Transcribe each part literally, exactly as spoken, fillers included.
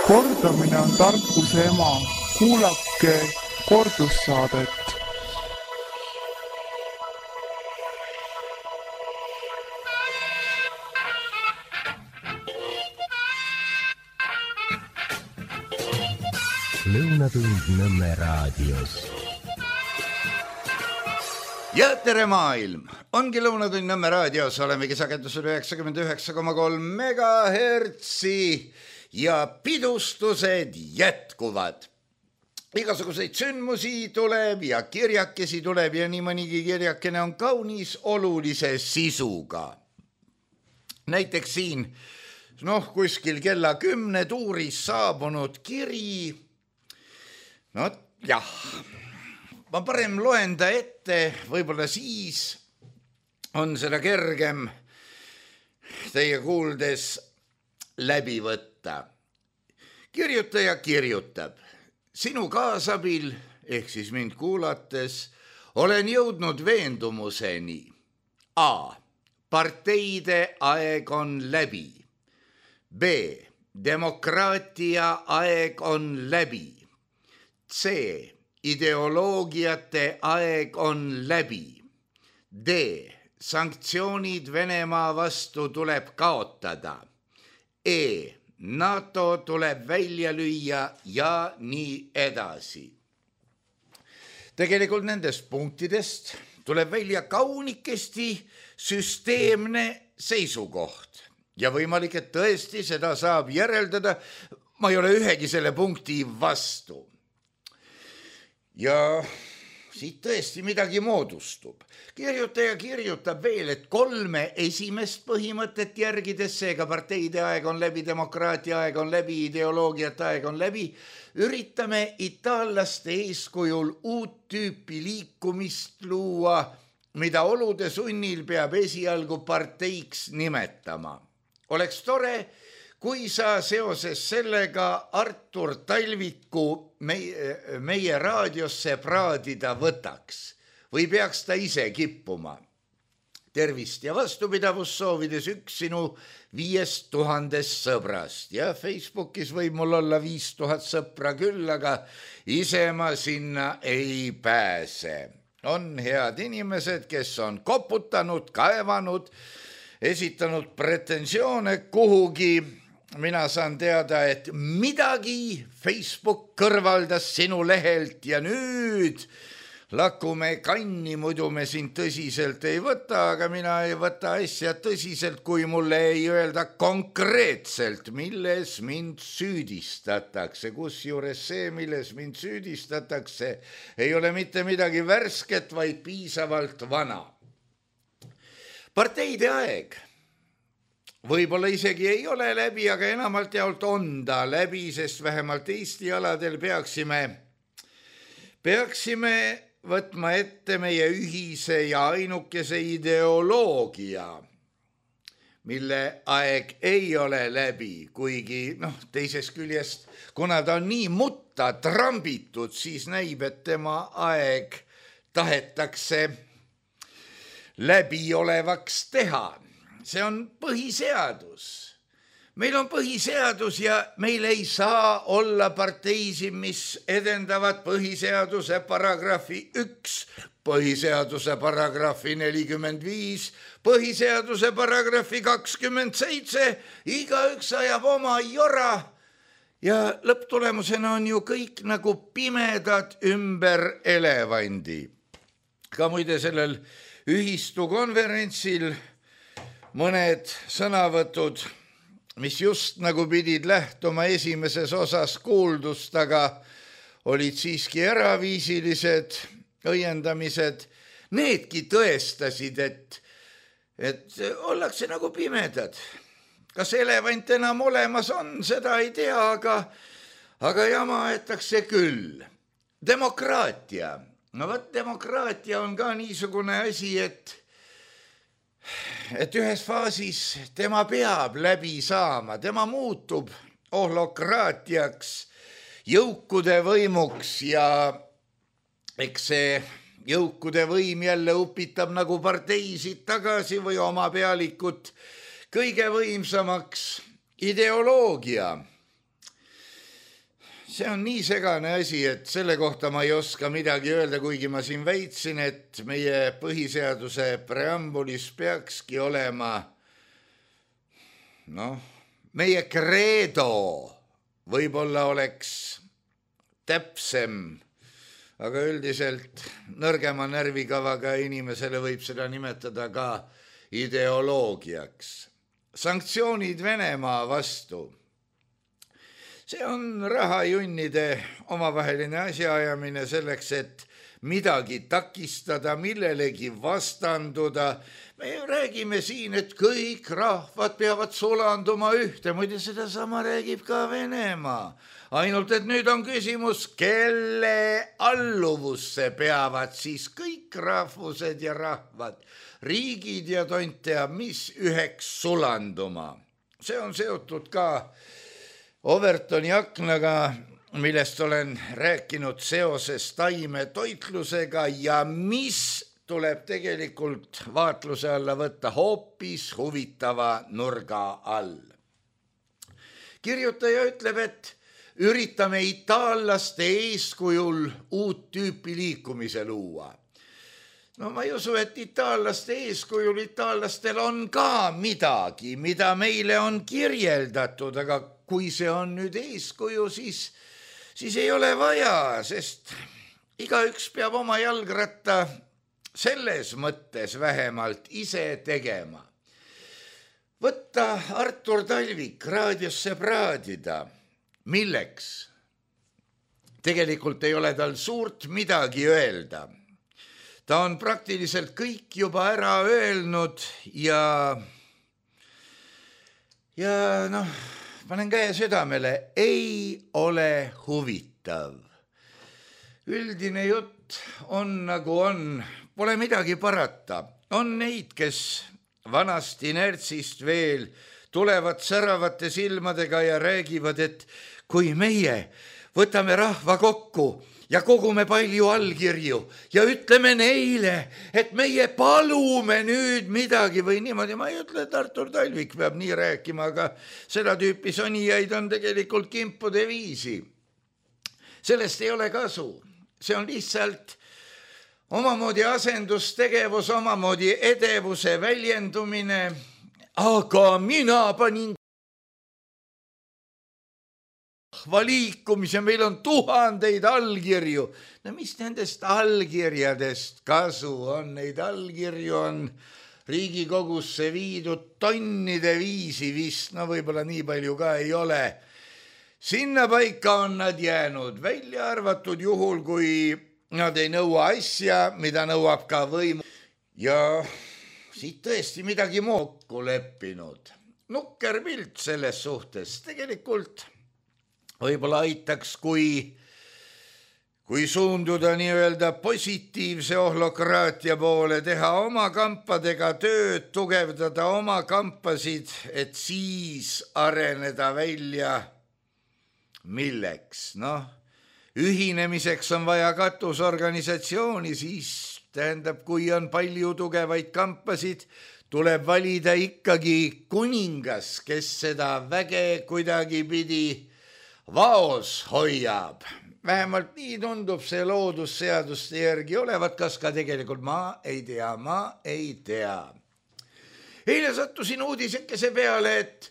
Kordamine on tarkuse ema. Kuulake kordussaadet. Lõunatund Nõmme raadios. Ja tere maailm! Ongi Lõunatund Nõmme raadios, olemegi sagedusel üheksakümmend üheksa koma kolm megahertsi ja pidustused jätkuvad. Igasuguseid sündmusi tuleb ja kirjakesi tuleb ja nii mõnigi kirjakene on kaunis olulise sisuga. Näiteks siin, noh, kuskil kella kümne tuuris saabunud kiri. No jah, ma parem loen ta ette, võib-olla siis on seda kergem teie kuuldes läbi võtta. Kirjutaja kirjutab, sinu kaasabil, ehk siis mind kuulates, olen jõudnud veendumuseni. A. Parteide aeg on läbi. B. Demokraatia aeg on läbi. C. Ideoloogiate aeg on läbi. D. Sanktsioonid Venemaa vastu tuleb kaotada. E. NATO tuleb välja lüüa ja nii edasi. Tegelikult nendest punktidest tuleb välja kaunikesti süsteemne seisukoht. Ja võimalik, et tõesti seda saab järeldada. Ma ei ole ühegi selle punkti vastu. Ja siit tõesti midagi moodustub. Kirjutaja kirjutab veel, et kolme esimest põhimõtet järgides, seega parteide aeg on läbi, demokraatia aeg on läbi, ideoloogiat aeg on läbi, üritame itaallaste eeskujul uut tüüpi liikumist luua, mida olude sunnil peab esialgu parteiks nimetama. Oleks tore, kui sa seoses sellega Artur Talviku meie, meie raadiosse praadida võtaks või peaks ta ise kippuma. Tervist ja vastupidavust soovides üks sinu viiest tuhandest sõbrast. Ja Facebookis võib mul olla viis tuhat sõpra küll, aga ise ma sinna ei pääse. On head inimesed, kes on koputanud, kaevanud, esitanud pretensioone kuhugi. Mina saan teada, et midagi Facebook kõrvaldas sinu lehelt ja nüüd lakume kanni, muidu me sind tõsiselt ei võta, aga mina ei võta asja tõsiselt, kui mulle ei öelda konkreetselt, milles mind süüdistatakse. Kusjuures see, milles mind süüdistatakse, ei ole mitte midagi värsket, vaid piisavalt vana. Parteide aeg võib-olla isegi ei ole läbi, aga enamalt jaolt on ta läbi, sest vähemalt Eesti aladel peaksime, peaksime võtma ette meie ühise ja ainukese ideoloogia, mille aeg ei ole läbi, kuigi noh, teisest küljest, kuna ta on nii mutta trambitud, siis näib, et tema aeg tahetakse läbi olevaks teha. See on põhiseadus. Meil on põhiseadus ja meil ei saa olla parteisi, mis edendavad põhiseaduse paragrahvi üks, põhiseaduse paragrahvi nelikümmend viis, põhiseaduse paragrahvi kakskümmend seitse, igaüks ajab oma jora ja lõpptulemusena on ju kõik nagu pimedad ümber elevandi. Ka muide sellel ühistu konverentsil mõned sõnavõtud, mis just nagu pidid lähtuma esimeses osas kuuldust, aga olid siiski eraviisilised õiendamised, needki tõestasid, et, et ollakse nagu pimedad. Kas elevant enam olemas on, seda ei tea, aga, aga jama aetakse küll. Demokraatia. No võt, demokraatia on ka niisugune asi, et et ühes faasis tema peab läbi saama, tema muutub ohlokraatiaks, jõukude võimuks ja eks see jõukude võim jälle upitab nagu parteisid tagasi või oma pealikut kõige võimsamaks ideoloogia. see on nii segane asi, et selle kohta ma ei oska midagi öelda, kuigi ma siin väitsin, et meie põhiseaduse preambulis peakski olema, noh, meie kreedo võib-olla oleks täpsem, aga üldiselt nõrgema närvikavaga inimesele võib seda nimetada ka ideoloogiaks. Sanktsioonid Venemaa vastu. See on rahajunnide omavaheline asjaajamine selleks, et midagi takistada, millelegi vastanduda. Me räägime siin, et kõik rahvad peavad sulanduma ühte, muide seda sama räägib ka Venemaa. Ainult, et nüüd on küsimus, kelle alluvusse peavad siis kõik rahvused ja rahvad, riigid ja tont teab, mis üheks sulanduma. See on seotud ka Overtoni aknaga, millest olen rääkinud seoses taimetoitlusega ja mis tuleb tegelikult vaatluse alla võtta hoopis huvitava nurga all. Kirjutaja ütleb, et üritame itaallaste eeskujul uut tüüpi liikumise luua. No ma ei usu, et itaallaste eeskujul itaallastel on ka midagi, mida meile on kirjeldatud, aga kui see on nüüd eeskuju, siis, siis ei ole vaja, sest igaüks peab oma jalgratta selles mõttes vähemalt ise tegema. Võtta Artur Talvik raadiosse praadida. Milleks? Tegelikult ei ole tal suurt midagi öelda. Ta on praktiliselt kõik juba ära öelnud ja, ja noh, panen käe südamele, ei ole huvitav. Üldine jutt on nagu on, pole midagi parata. On neid, kes vanast inertsist veel tulevad säravate silmadega ja räägivad, et kui meie võtame rahva kokku ja kogume palju allkirju ja ütleme neile, et meie palume nüüd midagi või niimoodi. Ma ei ütle, et Artur Talvik peab nii rääkima, aga seda tüüpi sonijaid on tegelikult kimpude viisi. Sellest ei ole kasu. See on lihtsalt omamoodi asendustegevus, omamoodi edevuse väljendumine. Aga mina panin liikumise, meil on tuhandeid allkirju. No mis nendest allkirjadest kasu on? Neid allkirju on Riigikogusse viidud tonnide viisi vist, no võib-olla nii palju ka ei ole. Sinna paika on nad jäänud, välja arvatud juhul, kui nad ei nõua asja, mida nõuab ka võimu. Ja siit tõesti midagi muuku leppinud. Nukker pilt selles suhtes tegelikult võib-olla aitaks, kui, kui suunduda nii-öelda positiivse ohlokraatia poole, teha oma kampadega tööd, tugevdada oma kampasid, et siis areneda välja milleks. Noh, ühinemiseks on vaja katusorganisatsiooni, siis tähendab, kui on palju tugevaid kampasid, tuleb valida ikkagi kuningas, kes seda väge kuidagi pidi vaos hoiab. Vähemalt nii tundub see loodusseaduste järgi olevat, kas ka tegelikult ma ei tea, ma ei tea. Eile sattusin uudisekese peale, et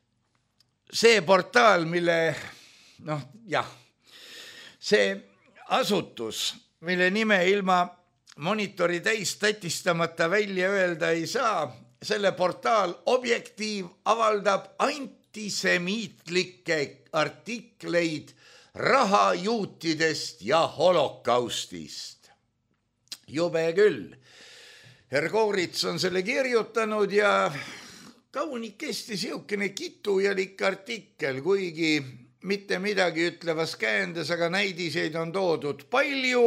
see portaal, mille, noh jah, see asutus, mille nime ilma monitori täis tatistamata välja öelda ei saa, selle portaal Objektiiv avaldab antisemiitlikke artikleid rahajuutidest ja holokaustist. Jube küll. Hergoorits on selle kirjutanud ja kaunikesti siukene kitujalik artikkel, kuigi mitte midagi ütlevas käändes, aga näidiseid on toodud palju.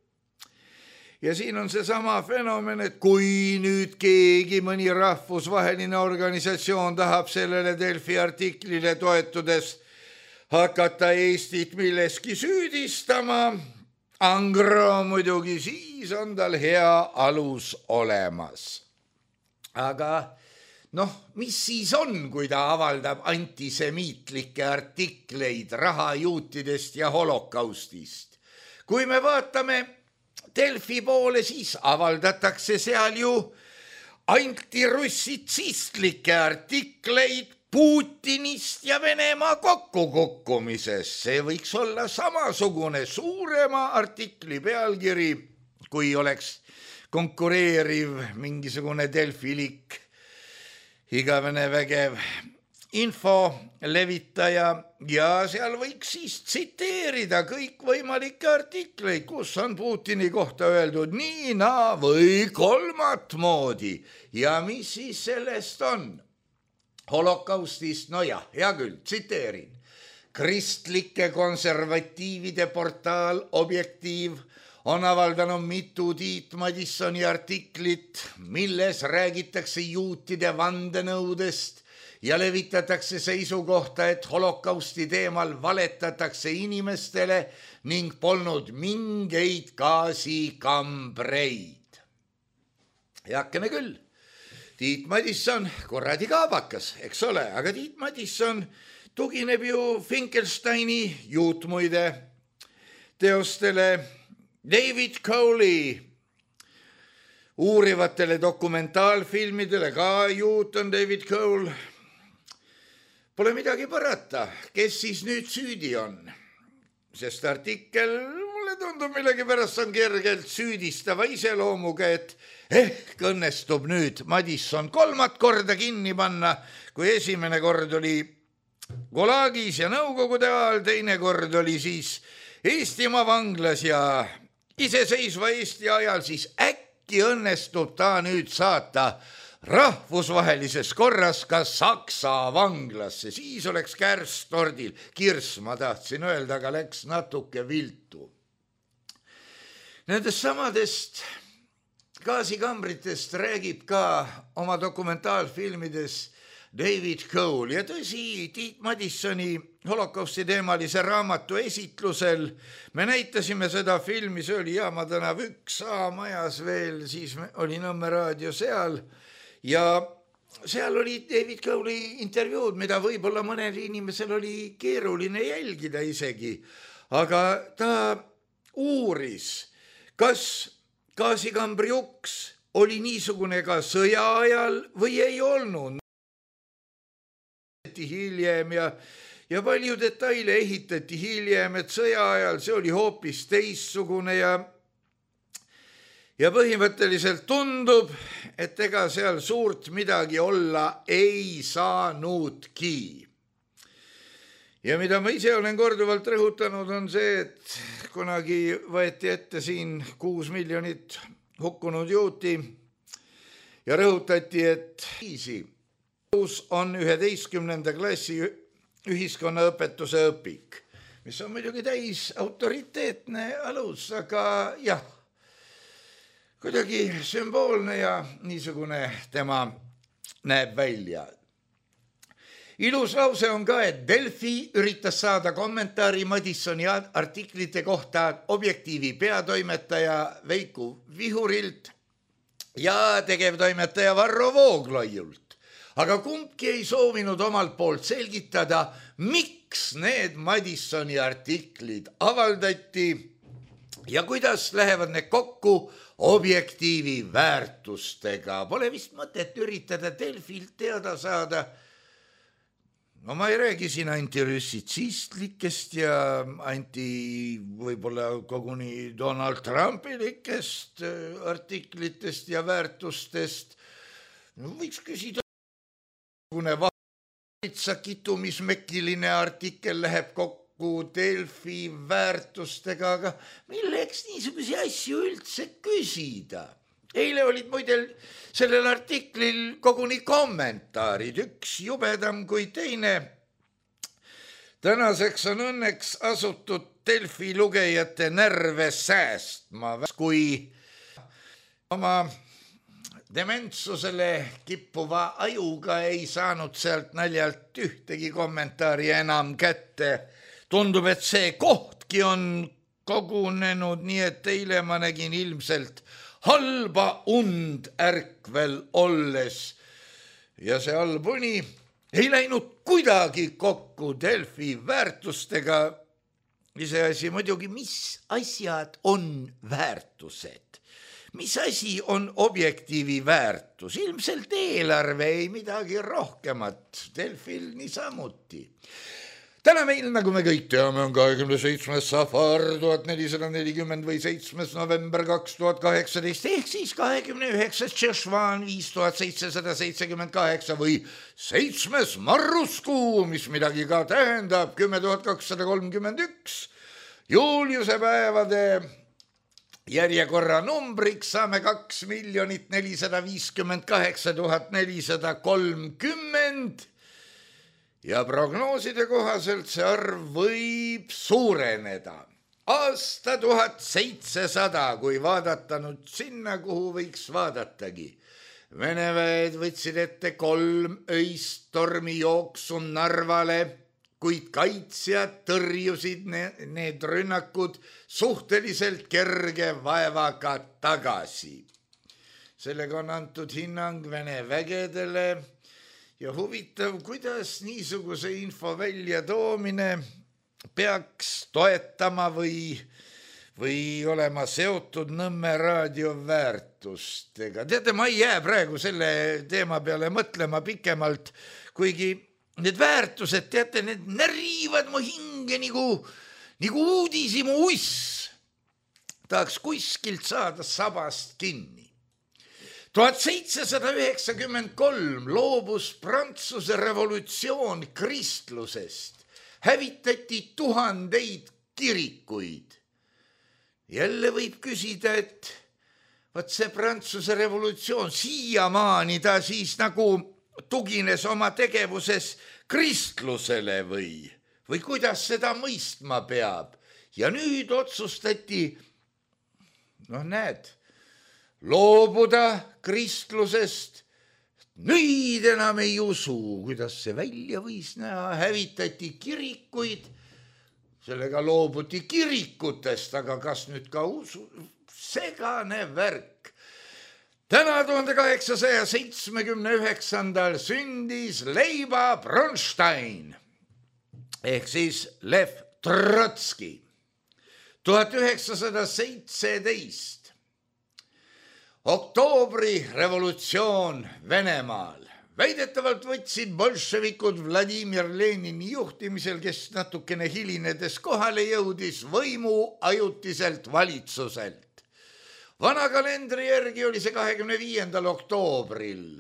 Ja siin on see sama fenomen, et kui nüüd keegi mõni rahvusvaheline organisatsioon tahab sellele Delfi artiklile toetudes hakata Eestit milleski süüdistama, angro muidugi, siis on tal hea alus olemas. Aga noh, mis siis on, kui ta avaldab antisemiitlikke artikleid rahajuutidest ja holokaustist? Kui me vaatame Delfi poole, siis avaldatakse seal ju antirussitsistlikke artikleid Putinist ja Venemaa kokkukukkumisest. See võiks olla samasugune suurema artikli pealkiri, kui oleks konkureeriv mingisugune Delfilik, igavene vägev info levitaja ja seal võiks siis tsiteerida kõikvõimalikke artikleid, kus on Putini kohta öeldud nii, naa või kolmat moodi. Ja mis siis sellest on? Holokaustist, no jah, hea küll, tsiteerin. Kristlike konservatiivide portaal Objektiiv on avaldanud mitu Tiit Madissoni artiklit, milles räägitakse juutide vandenõudest ja levitatakse seisukohta, et holokausti teemal valetatakse inimestele ning polnud mingeid gaasikambreid. Heakene küll, Tiit Madisson, kuradi kaabakas, eks ole, aga Tiit Madisson tugineb ju Finkelsteini juutmuide teostele, David Cole'i uurivatele dokumentaalfilmidele, ka juut on David Cole. Pole midagi parata, kes siis nüüd süüdi on, sest artikkel, mulle tundub millegi pärast on kergelt süüdistava iseloomuga, et ehk õnnestub nüüd Madisson kolmat korda kinni panna, kui esimene kord oli Gulagis ja Nõukogude ajal, teine kord oli siis Eestimaa vanglas ja iseseisva Eesti ajal, siis äkki õnnestub ta nüüd saata rahvusvahelises korras ka Saksa vanglasse, siis oleks kärss tordil, kirss ma tahtsin öelda, aga läks natuke viltu. Nendest samadest gaasikambritest räägib ka oma dokumentaalfilmides David Cole ja tõsi, Tiit Madissoni holokausti teemalise raamatu esitlusel me näitasime seda filmi, see oli Jaama tänav üks A majas veel, siis oli Nõmme raadio seal ja seal oli David Cole'i intervjuud, mida võib-olla mõnel inimesel oli keeruline jälgida isegi, aga ta uuris, kas gaasikambri uks oli niisugune ka sõja ajal või ei olnud. Hiljem ja, ja palju detaile ehitati hiljem, et sõja ajal see oli hoopis teissugune ja ja põhimõtteliselt tundub, et ega seal suurt midagi olla ei saanudki. Ja mida ma ise olen korduvalt rõhutanud on see, et kunagi võeti ette siin kuus miljonit hukkunud juuti ja rõhutati, et on üheteistkümnenda klassi ühiskonnaõpetuse õpik, mis on muidugi täis autoriteetne alus, aga jah, kuidagi sümboolne ja niisugune tema näeb välja. Ilus lause on ka, et Delfi üritas saada kommentaari Madissoni artiklite kohta Objektiivi peatoimetaja Veiku Vihurilt ja tegevtoimetaja Varro Vooglaiult. Aga kumbki ei soovinud omalt poolt selgitada, miks need Madissoni artiklid avaldati ja kuidas lähevad need kokku Objektiivi väärtustega. Pole vist mõtet üritada Delfilt teada saada. No ma ei räägi siin antirussitsistlikest ja anti võib-olla koguni Donald Trumpilikest artiklitest ja väärtustest. No võiks küsida, kuna valitsa kitumismekiline artikkel läheb kokku Delfi väärtustega, aga milleks niisuguse asju üldse küsida? Eile olid muidel sellel artiklil koguni kommentaarid, üks jubedam kui teine. Tänaseks on õnneks asutud Delfi lugejate närve säästma, kui oma dementsusele kippuva ajuga ei saanud sealt naljalt ühtegi kommentaari enam kätte. Tundub, et see kohtki on kogunenud, nii et eile ma nägin ilmselt halba und ärkvel olles ja see allpuni ei läinud kuidagi kokku Delfi väärtustega. Iseasi muidugi, mis asjad on väärtused? Mis asi on objektiivi väärtus? Ilmselt eelarve ei midagi rohkemat, Delfil niisamuti. Täna meil, nagu me kõik teame, on kahekümne seitsmes safar tuhat nelisada nelikümmend või seitsmes november kaks tuhat kaheksateist ehk siis kahekümne üheksas Tšešvan viis tuhat seitsesada seitsekümmend kaheksa või seitsmes marruskuu, mis midagi ka tähendab, kümme tuhat kakssada kolmkümmend üks. Juuliuse päevade järjekorra numbriks saame kaks miljonit nelisada viiskümmend kaheksa tuhat nelisada kolmkümmend. Ja prognooside kohaselt see arv võib suureneda. Aasta tuhat seitsesada, kui vaadata nüüd sinna, kuhu võiks vaadatagi. Vene väed võtsid ette kolm öist tormijooksu Narvale, kuid kaitsjad tõrjusid need rünnakud suhteliselt kerge vaevaga tagasi. Sellega on antud hinnang Vene vägedele. Ja huvitav, kuidas niisuguse info välja toomine peaks toetama või, või olema seotud Nõmme raadio väärtustega. Teate, ma ei jää praegu selle teema peale mõtlema pikemalt, kuigi need väärtused, teate, need närivad mu hinge nagu, nagu uudisimu uss. Tahaks kuskilt saada sabast kinni. tuhat seitsesada üheksakümmend kolm loobus Prantsuse revolutsioon kristlusest, hävitati tuhandeid kirikuid. Jälle võib küsida, et vaat see Prantsuse revolutsioon siiamaani ta siis nagu tugines oma tegevuses kristlusele või, või kuidas seda mõistma peab. Ja nüüd otsustati, noh näed, loobuda kristlusest, nüüd enam ei usu, kuidas see välja võis näha, hävitati kirikuid, sellega loobuti kirikutest, aga kas nüüd ka usu, segane värk. Täna tuhande kaheksasaja seitsmekümne üheksandal sündis Leiba Bronstein ehk siis Lev Trotski. tuhat üheksasada seitseteist oktoobri revolutsioon Venemaal. Väidetavalt võtsid bolševikud Vladimir Lenini juhtimisel, kes natukene hilinedes kohale jõudis, võimu ajutiselt valitsuselt. Vana kalendri järgi oli see kahekümne viiendal oktoobril.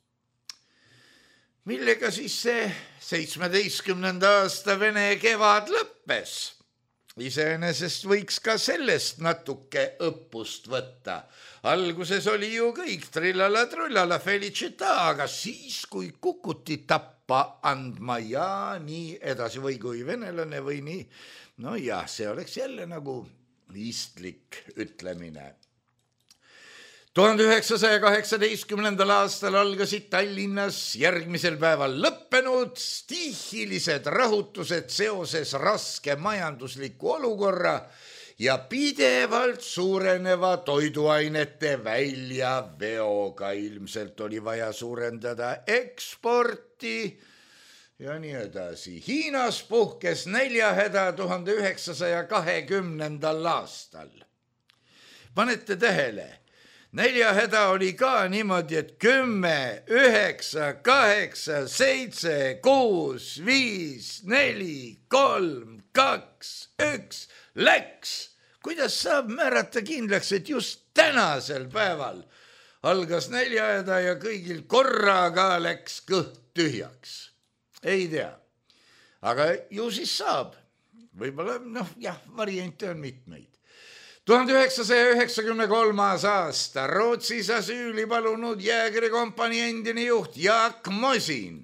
Millega siis see seitsmeteistkümnenda aasta Vene kevad lõppes? Iseenesest võiks ka sellest natuke õppust võtta. Alguses oli ju kõik trillala trullala felicita, aga siis kui kukuti tappa andma ja nii edasi või kui venelane või nii, no jah, see oleks jälle nagu istlik ütlemine. tuhande üheksasaja kaheksateistkümnendal aastal algasid Tallinnas järgmisel päeval lõppenud stiihilised rahutused seoses raske majandusliku olukorra ja pidevalt suureneva toiduainete väljaveoga. Ilmselt oli vaja suurendada eksporti ja nii edasi. Hiinas puhkes näljahäda tuhande üheksasaja kahekümnendal aastal. Panete tähele? Näljahäda oli ka niimoodi, et kümme, üheksa, kaheksa, seitse, kuus, viis, neli, kolm, kaks, üks, läks. Kuidas saab määrata kindlaks, et just tänasel päeval algas näljahäda ja kõigil korraga läks kõht tühjaks? Ei tea. Aga ju siis saab. Võib-olla, noh, jah, variante on mitmeid. tuhande üheksasaja üheksakümne kolmas aasta Rootsis asüüli palunud jäägrikompanii endine juht Jaak Mosin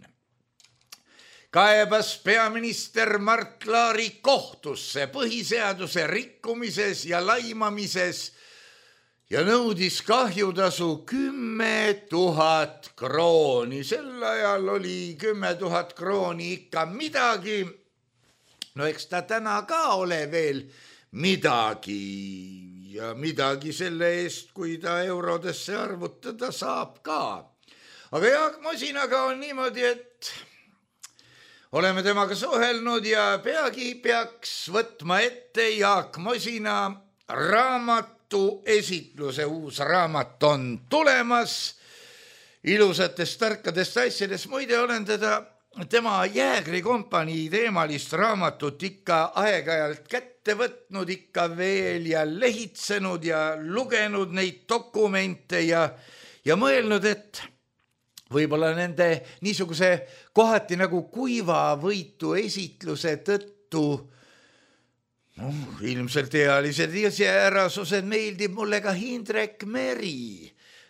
kaebas peaminister Mart Laari kohtusse põhiseaduse rikkumises ja laimamises ja nõudis kahjutasu kümme tuhat krooni. Sel ajal oli kümme tuhat krooni ikka midagi. No eks ta täna ka ole veel midagi ja midagi selle eest, kui ta eurodesse arvutada saab ka. aga Jaak Masinaga on niimoodi, et oleme temaga suhelnud ja peagi peaks võtma ette Jaak Masina raamatu esitluse. Uus raamat on tulemas ilusatest tarkadest asjadest. Muide, olen teda, tema Jäägrikompanii teemalist raamatut ikka aeg-ajalt kätte võtnud ikka veel ja lehitsenud ja lugenud neid dokumente ja, ja mõelnud, et võib-olla nende niisuguse kohati nagu kuivavõitu esitluse tõttu no, ilmselt ealised iseärasused meeldib mulle ka Hindrek Meri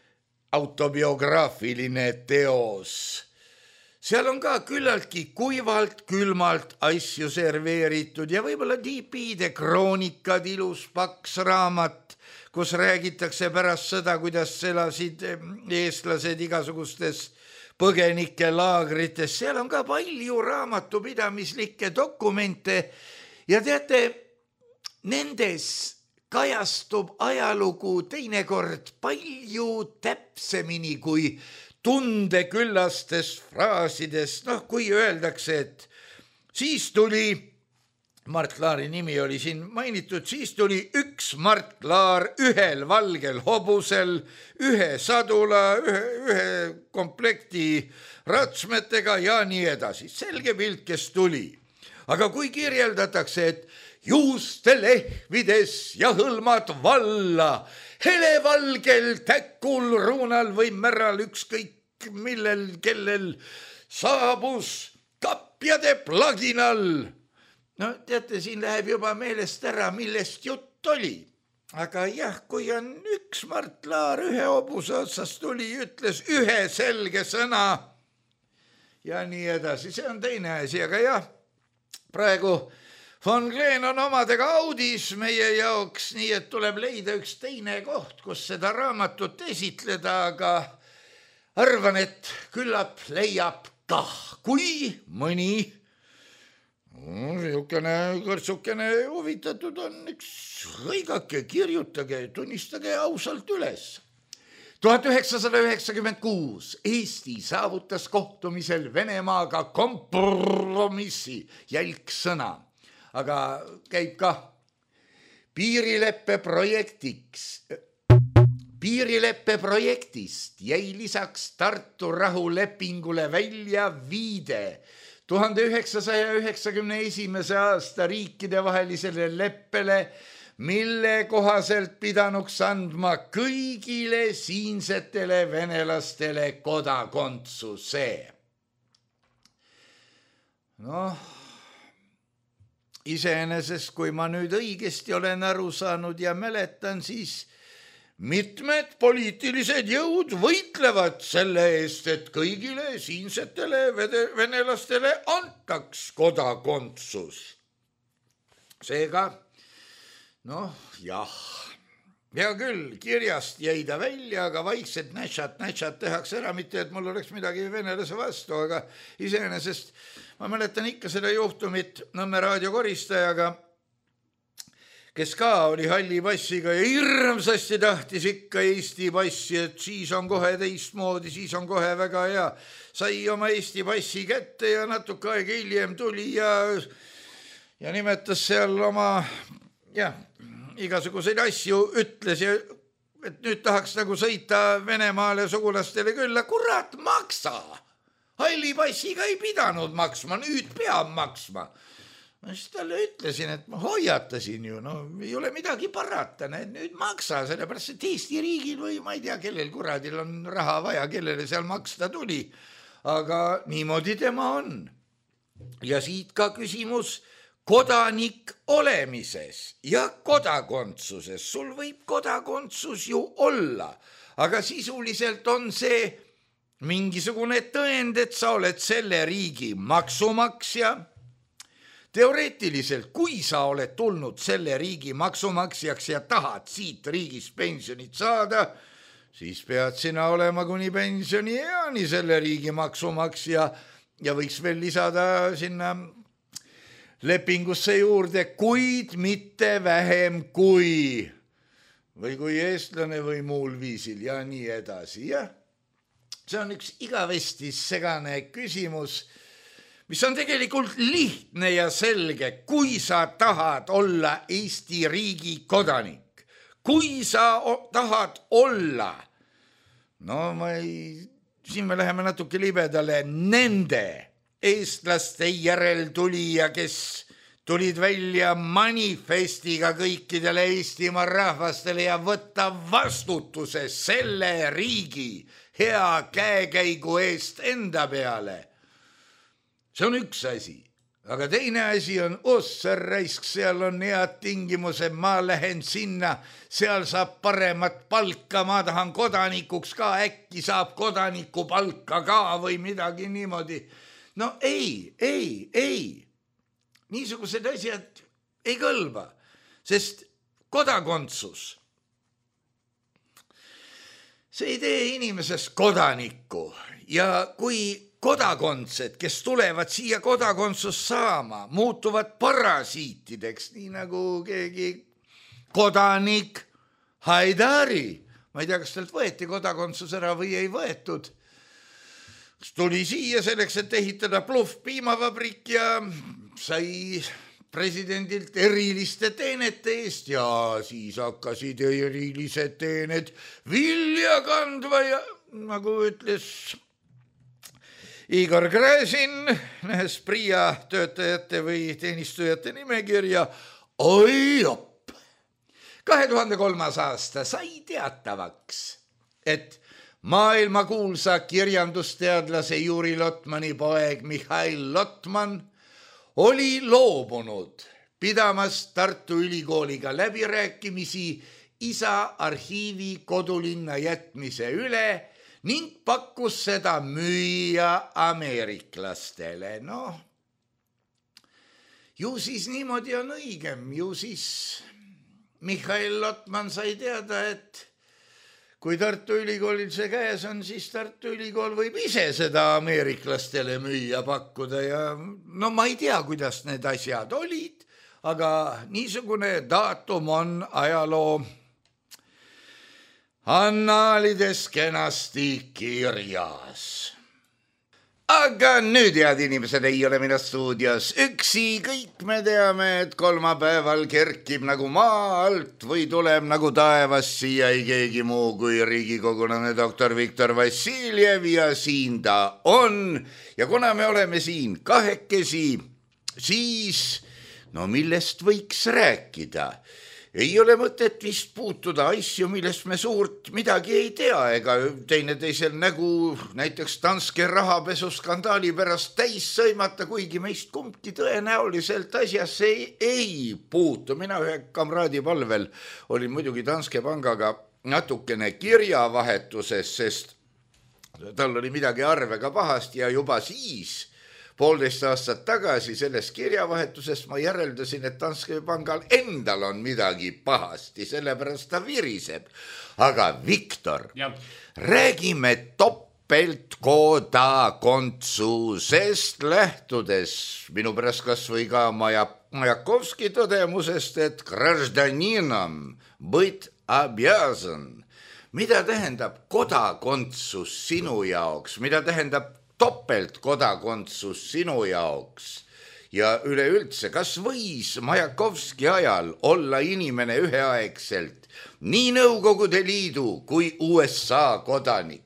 autobiograafiline teos. Seal on ka küllaltki kuivalt, külmalt asju serveeritud ja võib-olla tiipide kroonikad, ilus paks raamat, kus räägitakse pärast seda, kuidas elasid eestlased igasugustes põgenikelaagrites. Seal on ka palju raamatupidamislikke dokumente ja teate, nendes kajastub ajalugu teinekord palju täpsemini kui tundeküllastes fraasides. Noh, kui öeldakse, et siis tuli, Mart Laari nimi oli siin mainitud, siis tuli üks Mart Laar ühel valgel hobusel, ühe sadula, ühe, ühe komplekti ratsmetega ja nii edasi. Selge pilt, kes tuli. Aga kui kirjeldatakse, et juuste lehvides ja hõlmad valla, helevalgel täkkul, ruunal või märral, ükskõik millel, kellel saabus kapjade plaginal. No teate, siin läheb juba meelest ära, millest jutt oli. Aga jah, kui on üks Mart Laar ühe hobuse otsas tuli, ütles ühe selge sõna ja nii edasi. See on teine asi, aga jah, praegu Von Glen on omadega audis meie jaoks, nii et tuleb leida üks teine koht, kus seda raamatut esitleda, aga arvan, et küllap leiab kah, kui mõni niisugune kõrtsukene huvitatud on, üks hõigake, kirjutage, tunnistage ausalt üles. tuhat üheksasada üheksakümmend kuus Eesti saavutas kohtumisel Venemaaga kompromissi, jälgsõna. Aga käib ka piirileppe projektiks. Piirileppe projektist jäi lisaks Tartu rahulepingule välja viide tuhande üheksasaja üheksakümne esimese aasta riikide vahelisele leppele, mille kohaselt pidanuks andma kõigile siinsetele venelastele kodakondsuse. Noh, iseenesest, kui ma nüüd õigesti olen aru saanud ja mäletan, siis mitmed poliitilised jõud võitlevad selle eest, et kõigile siinsetele venelastele antaks kodakondsus. Seega, noh, jah, hea küll, kirjast jäi ta välja, aga vaikselt näšat, näšat tehakse ära, mitte et mul oleks midagi venelase vastu, aga iseenesest ma mäletan ikka seda juhtumit Nõmme raadiokoristajaga, kes ka oli halli passiga ja hirmsasti tahtis ikka Eesti passi, et siis on kohe teistmoodi, siis on kohe väga hea. Sai oma Eesti passi kätte ja natuke aega hiljem tuli ja, ja nimetas seal oma ja, igasuguseid asju, ütles, ja, et nüüd tahaks nagu sõita Venemaale sugulastele külla. Kurat, maksa! Halli passiga ei pidanud maksma, nüüd peab maksma. Ma siis talle ütlesin, et ma hoiatasin ju, no ei ole midagi parata, nüüd maksa, sellepärast, et Eesti riigil või ma ei tea, kellel kuradil on raha vaja, kellele seal maksta tuli. Aga niimoodi tema on. Ja siit ka küsimus kodanik olemises ja kodakondsuses. Sul võib kodakondsus ju olla, aga sisuliselt on see mingisugune tõend, et sa oled selle riigi maksumaksja. Teoreetiliselt, kui sa oled tulnud selle riigi maksumaksjaks ja tahad siit riigist pensionit saada, siis pead sina olema kuni pensioni eani selle riigi maksumaksja ja võiks veel lisada sinna lepingusse juurde, kuid mitte vähem kui või kui eestlane või muul viisil ja nii edasi, jah. see on üks igavesti segane küsimus, mis on tegelikult lihtne ja selge, kui sa tahad olla Eesti riigi kodanik. Kui sa tahad olla, no ma ei, siin me läheme natuke libedale, nende eestlaste järeltulija, kes tulid välja manifestiga kõikidele Eestimaa rahvastele ja võtta vastutuse selle riigi hea käekäigu eest enda peale. See on üks asi, aga teine asi on ossa raisk, seal on head tingimused, ma lähen sinna, seal saab paremat palka, ma tahan kodanikuks ka, äkki saab kodaniku palka ka või midagi niimoodi. No ei, ei, ei. Niisugused asjad ei kõlba, sest kodakondsus, see ei tee inimesest kodanikku ja kui kodakondsed, kes tulevad siia kodakondsust saama, muutuvad parasiitideks, nii nagu keegi kodanik Haidari, ma ei tea, kas talt võeti kodakondsus ära või ei võetud, tuli siia selleks, et ehitada Bluff piimavabrik ja sai presidendilt eriliste teenete eest ja siis hakkasid erilised teened vilja kandva ja nagu ütles Igor Gräzin, nähes Priia töötajate või teenistujate nimekirja, oi op. kahe tuhande kolmas aasta sai teatavaks, et maailmakuulsa kirjandusteadlase Juri Lotmani poeg Mihhail Lotman oli loobunud pidamas Tartu Ülikooliga läbirääkimisi isa arhiivi kodulinna jätmise üle ning pakkus seda müüa ameeriklastele. Noh, ju siis niimoodi on õigem, ju siis Mihhail Lotman sai teada, et kui Tartu Ülikoolil see käes on, siis Tartu Ülikool võib ise seda ameeriklastele müüa pakkuda ja no ma ei tea, kuidas need asjad olid, aga niisugune daatum on ajaloo annaalides kenasti kirjas. Aga nüüd, head inimesed, ei ole minu stuudios üksi, kõik me teame, et kolmapäeval kerkib nagu maa alt või tuleb nagu taevas siia ei keegi muu kui riigikogulane doktor Viktor Vassiljev ja siin ta on. Ja kuna me oleme siin kahekesi, siis no millest võiks rääkida? Ei ole mõtet vist puutuda asju, millest me suurt midagi ei tea, ega teine teisel nägu näiteks Danske rahapesuskandaali pärast täis sõimata, kuigi meist kumbki tõenäoliselt asjasse ei, ei puutu. Mina ühe kamraadi palvel olin muidugi Danske pangaga natukene kirjavahetuses, sest tal oli midagi arvega pahasti ja juba siis poolteist aastat tagasi selles kirjavahetusest ma järeldasin, et Danske pangal endal on midagi pahasti, sellepärast ta viriseb. Aga Viktor, ja. Räägime topeltkodakondsusest lähtudes minu pärast kas või ka Maja, Majakovski tõdemusest, et gражданином быть обязан. Mida tähendab kodakondsus sinu jaoks? Mida tähendab topeltkodakondsus sinu jaoks ja üleüldse, kas võis Majakovski ajal olla inimene üheaegselt nii Nõukogude Liidu kui U S A kodanik?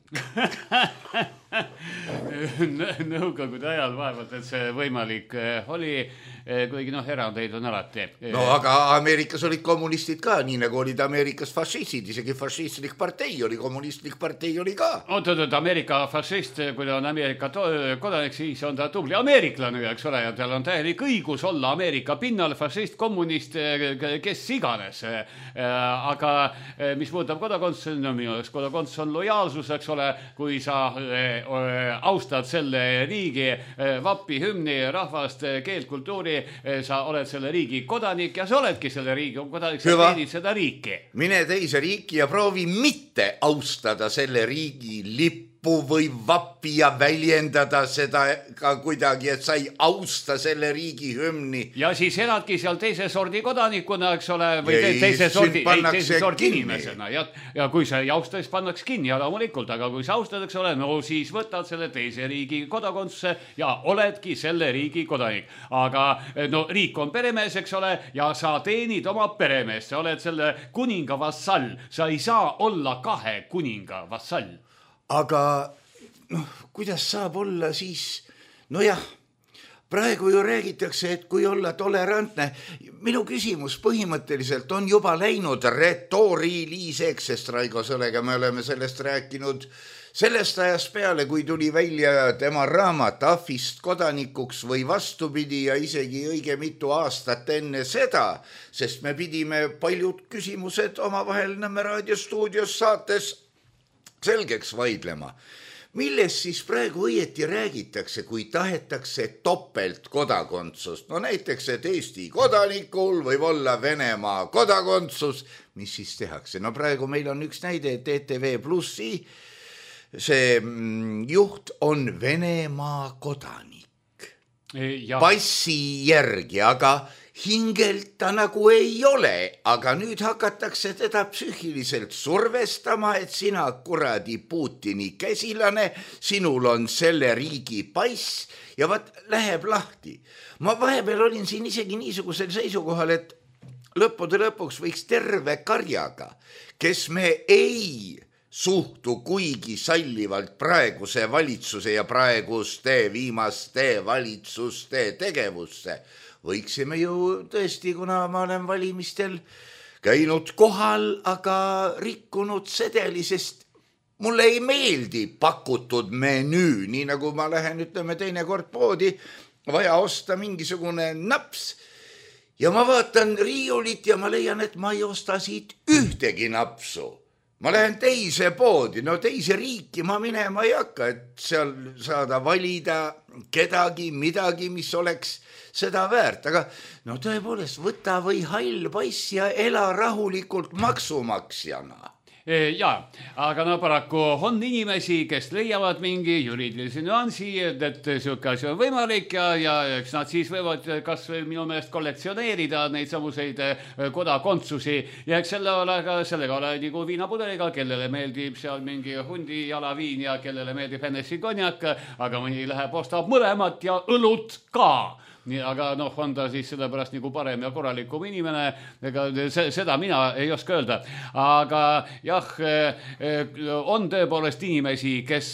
Nõukogude ajal vaevalt, et see võimalik oli, kuigi noh, erandeid on alati. No aga Ameerikas olid kommunistid ka, nii nagu olid Ameerikas fašistid, isegi fašistlik partei oli, kommunistlik partei oli ka. Oot, oot, Ameerika fašist, kui ta on Ameerika kodanik, siis on ta tubli ameeriklane, eks ole, ja tal on täielik õigus olla Ameerika pinnal, fašist, kommunist, kes iganes. Aga mis puudutab kodakondsus, no minu jaoks kodakondsus on lojaalsus, eks ole, kui sa austad selle riigi vapi, hümni, rahvast, keelt, kultuuri, sa oled selle riigi kodanik ja sa oledki selle riigi kodanik, sa teenid seda riiki. Mine teise riiki ja proovi mitte austada selle riigi lippu. lippu või vappi ja väljendada seda ka kuidagi, et sa ei austa selle riigi hümni. Ja siis eladki seal teise sordi kodanikuna, eks ole, või te, teise sordi, ei, teise sordi inimesena. Ja, ja kui sa ei austa, siis pannaks kinni ja loomulikult, aga kui sa austad, eks ole, no siis võtad selle teise riigi kodakondsuse ja oledki selle riigi kodanik. Aga no riik on peremees, eks ole, ja sa teenid oma peremeest, sa oled selle kuninga vassall, sa ei saa olla kahe kuninga vassall. Aga noh, kuidas saab olla siis, nojah, praegu ju räägitakse, et kui olla tolerantne, minu küsimus põhimõtteliselt on juba läinud retooriliseks, sest Raigo Sõlega me oleme sellest rääkinud sellest ajast peale, kui tuli välja tema raamat Ahvist kodanikuks või vastupidi ja isegi õige mitu aastat enne seda, sest me pidime paljud küsimused omavahel Nõmme raadiostuudios saates selgeks vaidlema. Millest siis praegu õieti räägitakse, kui tahetakse topelt kodakondsust? No näiteks, et Eesti kodanikul võib olla Venemaa kodakondsus. Mis siis tehakse? No praegu meil on üks näide, et E T V Plussi see juht on Venemaa kodanik. Ja. Passi järgi, aga hingelt ta nagu ei ole, aga nüüd hakatakse teda psüühiliselt survestama, et sina kuradi Putini käsilane, sinul on selle riigi pass ja vaat läheb lahti. Ma vahepeal olin siin isegi niisugusel seisukohal, et lõppude lõpuks võiks terve karjaga, kes me ei suhtu kuigi sallivalt praeguse valitsuse ja praeguste viimaste valitsuste tegevusse, võiksime ju tõesti, kuna ma olen valimistel käinud kohal, aga rikkunud sedeli, sest mulle ei meeldi pakutud menüü, nii nagu ma lähen, ütleme, teine kord poodi, vaja osta mingisugune naps ja ma vaatan riiulit ja ma leian, et ma ei osta siit ühtegi napsu. Ma lähen teise poodi, no teise riiki ma minema ei hakka, et seal saada valida kedagi, midagi, mis oleks seda väärt, aga no tõepoolest võta või hall pass ja ela rahulikult maksumaksjana. Jaa, aga no paraku on inimesi, kes leiavad mingi juriidilise nüansi, et siuke asi on võimalik ja, ja eks nad siis võivad kas minu meelest kollektsioneerida neid samuseid kodakondsusi ja eks selle ole, sellega ole nagu viinapudeliga, kellele meeldib seal mingi hundi jalaviin ja kellele meeldib Hennessy konjak, aga mõni läheb ostab mõlemat ja õlut ka. Nii, aga noh, on ta siis sellepärast nagu parem ja korralikum inimene, ega se, seda mina ei oska öelda. Aga jah, on tõepoolest inimesi, kes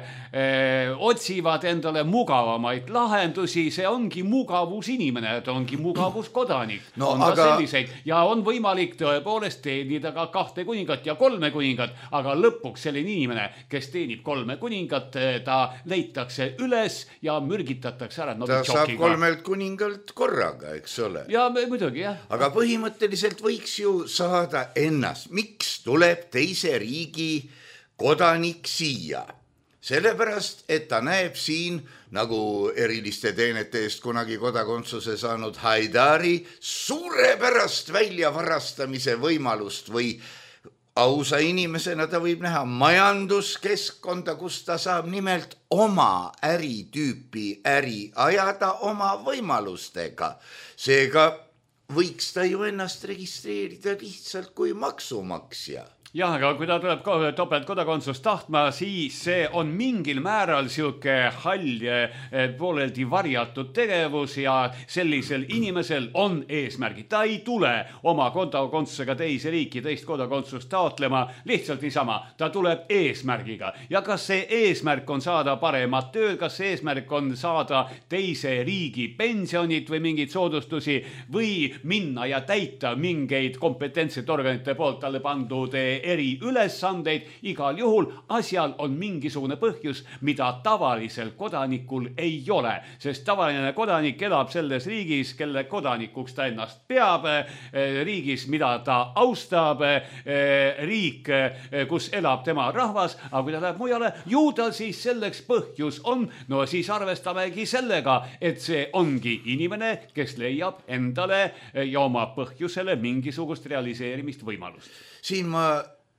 otsivad endale mugavamaid lahendusi, see ongi mugavusinimene, et ongi mugavuskodanik. No, on aga... selliseid ja on võimalik tõepoolest teenida ka kahte kuningat ja kolme kuningat, aga lõpuks selline inimene, kes teenib kolme kuningat, ta leitakse üles ja mürgitatakse ära. Ta saab kolmelt kuningalt korraga, eks ole. Ja muidugi, jah. Aga põhimõtteliselt võiks ju saada ennast. Miks tuleb teise riigi kodanik siia? Sellepärast, et ta näeb siin, nagu eriliste teenete eest kunagi kodakondsuse saanud Haidari, suurepärast väljavarastamise võimalust või ausa inimesena ta võib näha majanduskeskkonda, kus ta saab nimelt oma äritüüpi äri ajada oma võimalustega. Seega võiks ta ju ennast registreerida lihtsalt kui maksumaksja. Jah, aga kui ta tuleb topelt kodakondsust tahtma, siis see on mingil määral siuke hall pooleldi varjatud tegevus ja sellisel inimesel on eesmärgid. Ta ei tule oma kodakondsusega teise riiki teist kodakondsust taotlema lihtsalt niisama. Ta tuleb eesmärgiga. Ja kas see eesmärk on saada paremat tööd, kas see eesmärk on saada teise riigi pensionit või mingeid soodustusi või minna ja täita mingeid kompetentsete organite poolt talle pandud eri ülesandeid, igal juhul asjal on mingisugune põhjus, mida tavalisel kodanikul ei ole, sest tavaline kodanik elab selles riigis, kelle kodanikuks ta ennast peab, riigis, mida ta austab, riik, kus elab tema rahvas, aga kui ta läheb mujale, ju tal siis selleks põhjus on, no siis arvestamegi sellega, et see ongi inimene, kes leiab endale ja oma põhjusele mingisugust realiseerimist võimalust. Siin ma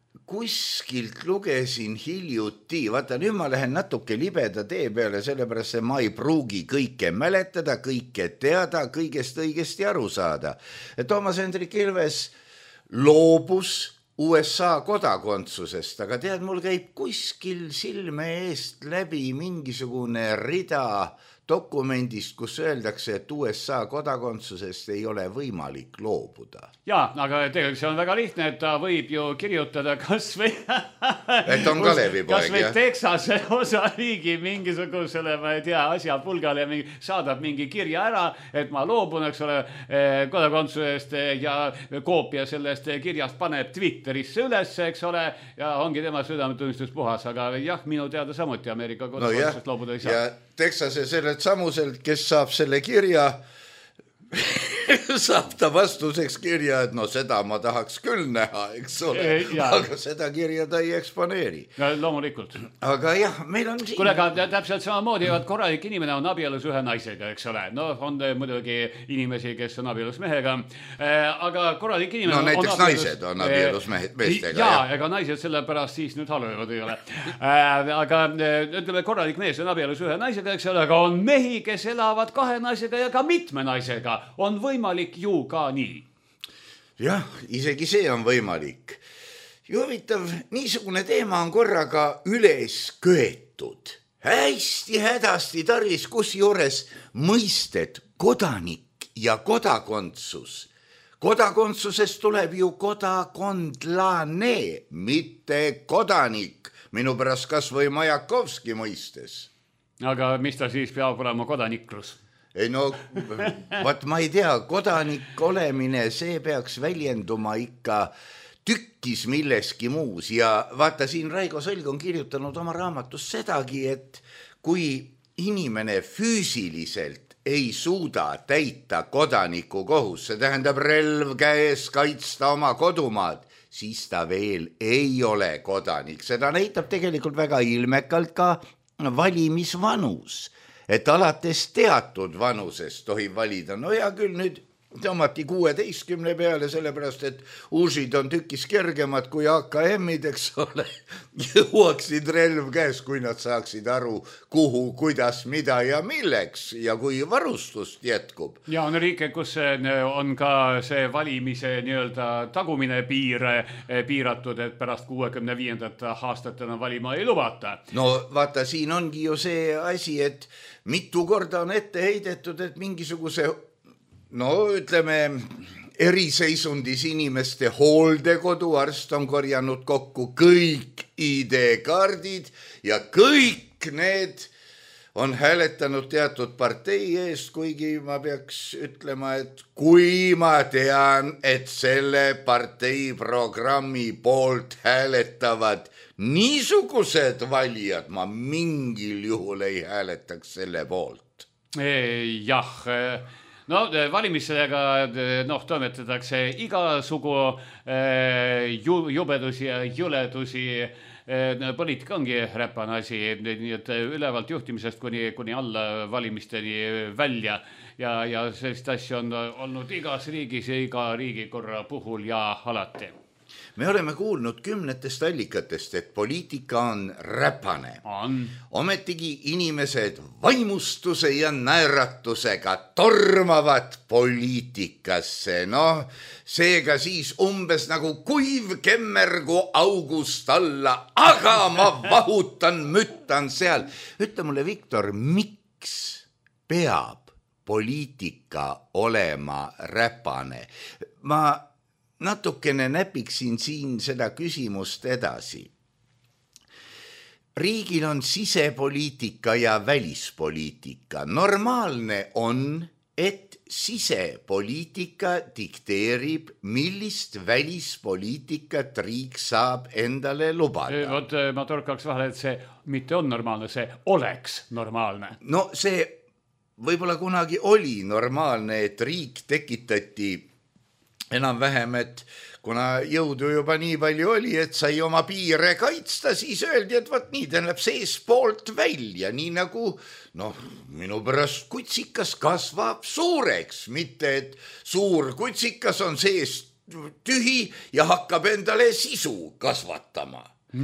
kuskilt lugesin hiljuti, vaata nüüd ma lähen natuke libeda tee peale, sellepärast ma ei pruugi kõike mäletada, kõike teada, kõigest õigesti aru saada. Toomas Hendrik Ilves loobus U S A kodakondsusest, aga tead, mul käib kuskil silme eest läbi mingisugune rida dokumendist, kus öeldakse, et U S A kodakondsusest ei ole võimalik loobuda. Jaa, aga tegelikult see on väga lihtne, et ta võib ju kirjutada kas või et on Kalevi poeg, kas või Texase osariigi mingisugusele, ma ei tea, asja pulgale mingi, saadab mingi kirja ära, et ma loobun, eks ole, kodakondsusest ja koopia sellest kirjast paneb Twitterisse üles, eks ole, ja ongi tema südametunnistus puhas, aga jah, minu teada samuti Ameerika kodakondsusest no loobuda ei saa. Ja Texase sellelt samuselt, kes saab selle kirja, saab ta vastuseks kirja, et no seda ma tahaks küll näha, eks ole, ja. Aga seda kirja ta ei eksponeeri. Ja, loomulikult. Aga jah, meil on siin... Kuule, aga täpselt samamoodi, et korralik inimene on abielus ühe naisega, eks ole. No on muidugi inimesi, kes on abielus mehega, aga korralik inimene... No näiteks on abielus... naised on abielus meestega. Jaa, ja. Ega naised sellepärast siis nüüd halvevad ei ole. Aga ütleme, korralik mees on abielus ühe naisega, eks ole, aga on mehi, kes elavad kahe naisega ja ka mitme naisega. On võimalik ju ka nii. Jah, isegi see on võimalik. Huvitav, niisugune teema on korraga üles köetud. Hästi hädasti tarvis, kus juures mõisted kodanik ja kodakondsus. Kodakondsusest tuleb ju kodakondlane, mitte kodanik. Minu pärast kas või Majakovski mõistes. Aga mis ta siis peab olema kodaniklus? Ei no, vaat ma ei tea, kodanik olemine, see peaks väljenduma ikka tükkis milleski muus ja vaata siin Raigo Sõlg on kirjutanud oma raamatus sedagi, et kui inimene füüsiliselt ei suuda täita kodaniku kohus, see tähendab relv käes kaitsta oma kodumaad, siis ta veel ei ole kodanik. Seda näitab tegelikult väga ilmekalt ka valimisvanus. Et alates teatud vanusest tohib valida. No ja küll nüüd tõmmati kuueteistkümne peale, sellepärast, et uusid on tükis kergemad kui A K M-id, eks ole, jõuaksid relv käes, kui nad saaksid aru, kuhu, kuidas, mida ja milleks ja kui varustust jätkub. Ja on riike, kus on ka see valimise nii-öelda tagumine piir piiratud, et pärast kuuekümne viiendat aastat enam valima ei lubata. No vaata, siin ongi ju see asi, et mitu korda on ette heidetud, et mingisuguse no ütleme, eriseisundis inimeste hooldekodu arst on korjanud kokku kõik I D-kaardid ja kõik need on hääletanud teatud partei eest, kuigi ma peaks ütlema, et kui ma tean, et selle partei programmi poolt hääletavad niisugused valijad, ma mingil juhul ei hääletaks selle poolt. Jah, no valimisega noh, toimetatakse igasugu jubedusi ja jõledusi. Poliitika ongi räpane asi, nii et ülevalt juhtimisest kuni, kuni alla valimisteni välja ja, ja sellist asja on olnud igas riigis ja iga riigikorra puhul ja alati. Me oleme kuulnud kümnetest allikatest, et poliitika on räpane. On. Ometigi inimesed vaimustuse ja naeratusega tormavad poliitikasse. No, seega siis umbes nagu kuiv kemmergu august alla, aga ma vahutan, müttan seal. Ütle mulle, Viktor, miks peab poliitika olema räpane? Ma natukene näpiksin siin seda küsimust edasi. Riigil on sisepoliitika ja välispoliitika. Normaalne on, et sisepoliitika dikteerib, millist välispoliitikat riik saab endale lubada. Vot ma torkaks vahele, et see mitte on normaalne, see oleks normaalne. No see võib-olla kunagi oli normaalne, et riik tekitati enam-vähem, et kuna jõudu juba nii palju oli, et sai oma piire kaitsta, siis öeldi, et vaat nii, tähendab sees poolt välja, nii nagu, noh, minu pärast kutsikas kasvab suureks, mitte et suur kutsikas on sees tühi ja hakkab endale sisu kasvatama.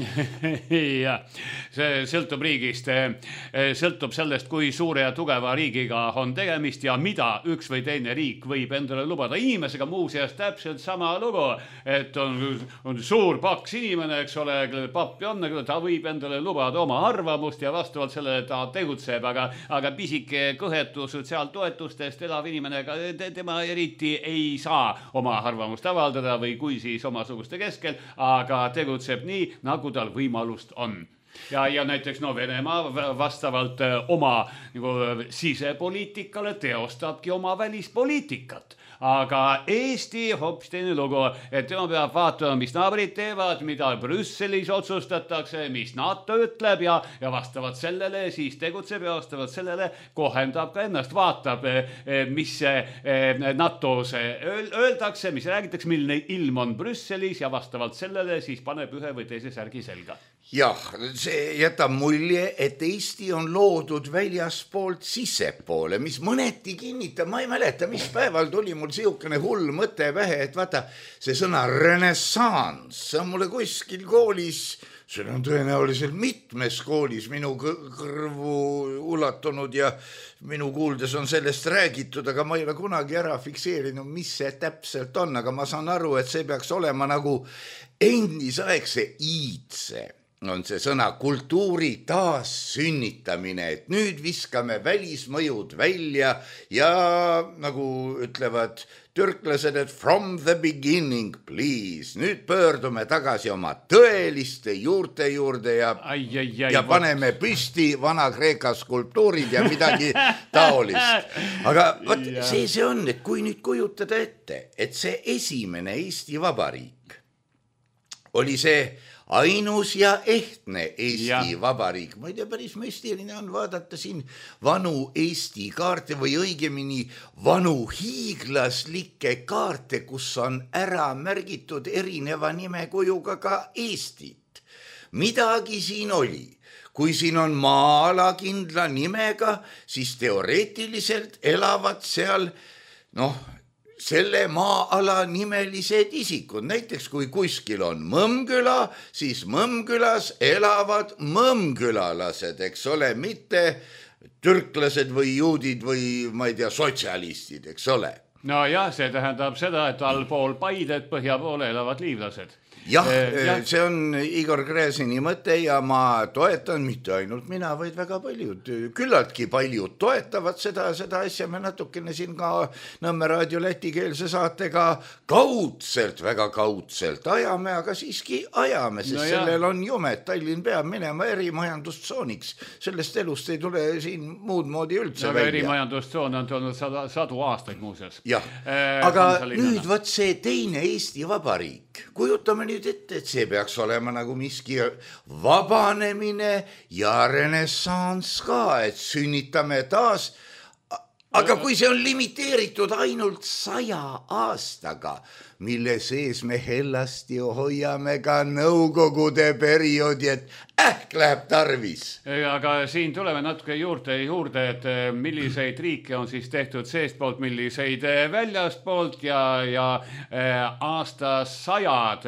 ja see sõltub riigist, sõltub sellest, kui suure ja tugeva riigiga on tegemist ja mida üks või teine riik võib endale lubada. Inimesega muuseas täpselt sama lugu, et on, on suur paks inimene, eks ole, pappi on, ta võib endale lubada oma arvamust ja vastavalt sellele ta tegutseb, aga, aga pisike kõhetu sotsiaaltoetustest elav inimene, tema eriti ei saa oma arvamust avaldada või kui siis omasuguste keskel, aga tegutseb nii, nagu tal võimalust on. Ja, ja näiteks no Venemaa vastavalt oma nagu, sisepoliitikale teostabki oma välispoliitikat. Aga Eesti hoopis teine lugu, et tema peab vaatama, mis naabrid teevad, mida Brüsselis otsustatakse, mis NATO ütleb ja, ja vastavalt sellele siis tegutseb ja vastavalt sellele kohendab ka ennast, vaatab, mis NATO-s öeldakse, mis räägitakse, milline ilm on Brüsselis ja vastavalt sellele siis paneb ühe või teise särgi selga. Jah, see jätab mulje, et Eesti on loodud väljaspoolt sissepoole, mis mõneti kinnitab, ma ei mäleta, mis päeval tuli mul siukene hull mõte pähe, et vaata, see sõna renessans, see on mulle kuskil koolis, see on tõenäoliselt mitmes koolis minu kõrvu ulatunud ja minu kuuldes on sellest räägitud, aga ma ei ole kunagi ära fikseerinud, mis see täpselt on, aga ma saan aru, et see peaks olema nagu endisaegse iidse. On see sõna kultuuri taas sünnitamine, et nüüd viskame välismõjud välja ja nagu ütlevad türklased, et from the beginning, please. Nüüd pöördume tagasi oma tõeliste juurte juurde ja, ai, ai, ai, ja paneme püsti Vana-Kreeka skulptuurid ja midagi taolist. Aga võt, see see on, et kui nüüd kujutada ette, et see esimene Eesti Vabariik oli see ainus ja ehtne Eesti ja. Vabariik. Ma ei tea, päris müstiline on vaadata siin vanu Eesti kaarte või õigemini vanu hiiglaslikke kaarte, kus on ära märgitud erineva nimekujuga ka Eestit. Midagi siin oli. Kui siin on maa-ala kindla nimega, siis teoreetiliselt elavad seal, noh, selle maa-ala nimelised isikud. Näiteks kui kuskil on Mõmmküla, siis Mõmmkülas elavad mõmmkülalased, eks ole, mitte türklased või juudid või ma ei tea, sotsialistid, eks ole. No jah, see tähendab seda, et allpool Paidet põhja poole elavad liivlased. Jah, ja. See on Igor Gräzini mõte ja ma toetan, mitte ainult mina, vaid väga paljud, küllaltki paljud toetavad seda, seda asja. Me natukene siin ka Nõmme raadio lätikeelse saatega kaudselt, väga kaudselt ajame, aga siiski ajame, sest no sellel on jumet. Tallinn peab minema erimajandustsooniks. Sellest elust ei tule siin muud moodi üldse no, välja. Erimajandustsoon on tulnud sada, sadu aastaid muuseas. Jah, äh, aga nüüd võt see teine Eesti Vabariik. Kujutame nüüd ette, et see peaks olema nagu miski vabanemine ja renessans ka, et sünnitame taas. Aga kui see on limiteeritud ainult saja aastaga, mille sees me hellasti hoiame ka nõukogude perioodi, et ähk läheb tarvis. Aga siin tuleme natuke juurde juurde, et milliseid riike on siis tehtud seestpoolt, milliseid väljaspoolt ja, ja aastasajad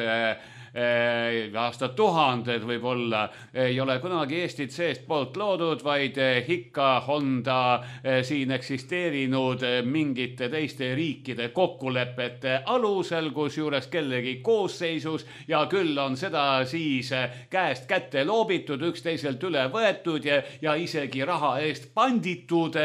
aasta tuhanded võib-olla ei ole kunagi Eestit seest poolt loodud, vaid ikka on ta siin eksisteerinud mingite teiste riikide kokkulepete alusel, kus juures kellegi koosseisus ja küll on seda siis käest kätte loobitud, üksteiselt üle võetud ja, ja isegi raha eest panditud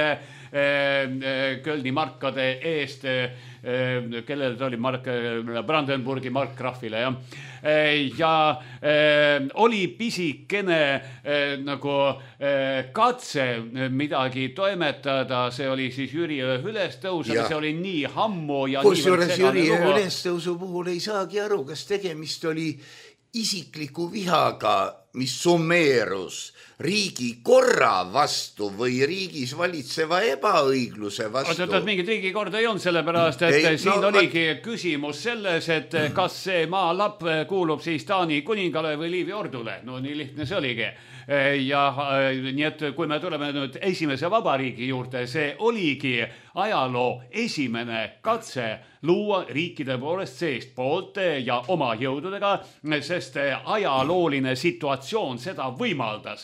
Kölni markade eest, kellel ta oli mark, Brandenburgi markkrahvile, jah. Ja äh, oli pisikene äh, nagu äh, katse midagi toimetada, see oli siis Jüri ülestõus, aga see oli nii hammu ja kus juures Jüri ülestõusu puhul ei saagi aru, kas tegemist oli isikliku vihaga mis summeerus riigi korra vastu või riigis valitseva ebaõigluse vastu. Oot, et mingit riigikorda ei olnud sellepärast, et ei, siin no, oligi ma... küsimus selles, et kas see maalapp kuulub siis Taani kuningale või Liivi ordule. No nii lihtne see oligi. Ja nii, et kui me tuleme nüüd esimese vabariigi juurde, see oligi ajaloo esimene katse luua riikide poolest seest poolt ja oma jõududega, sest ajalooline situatsioon seda võimaldas.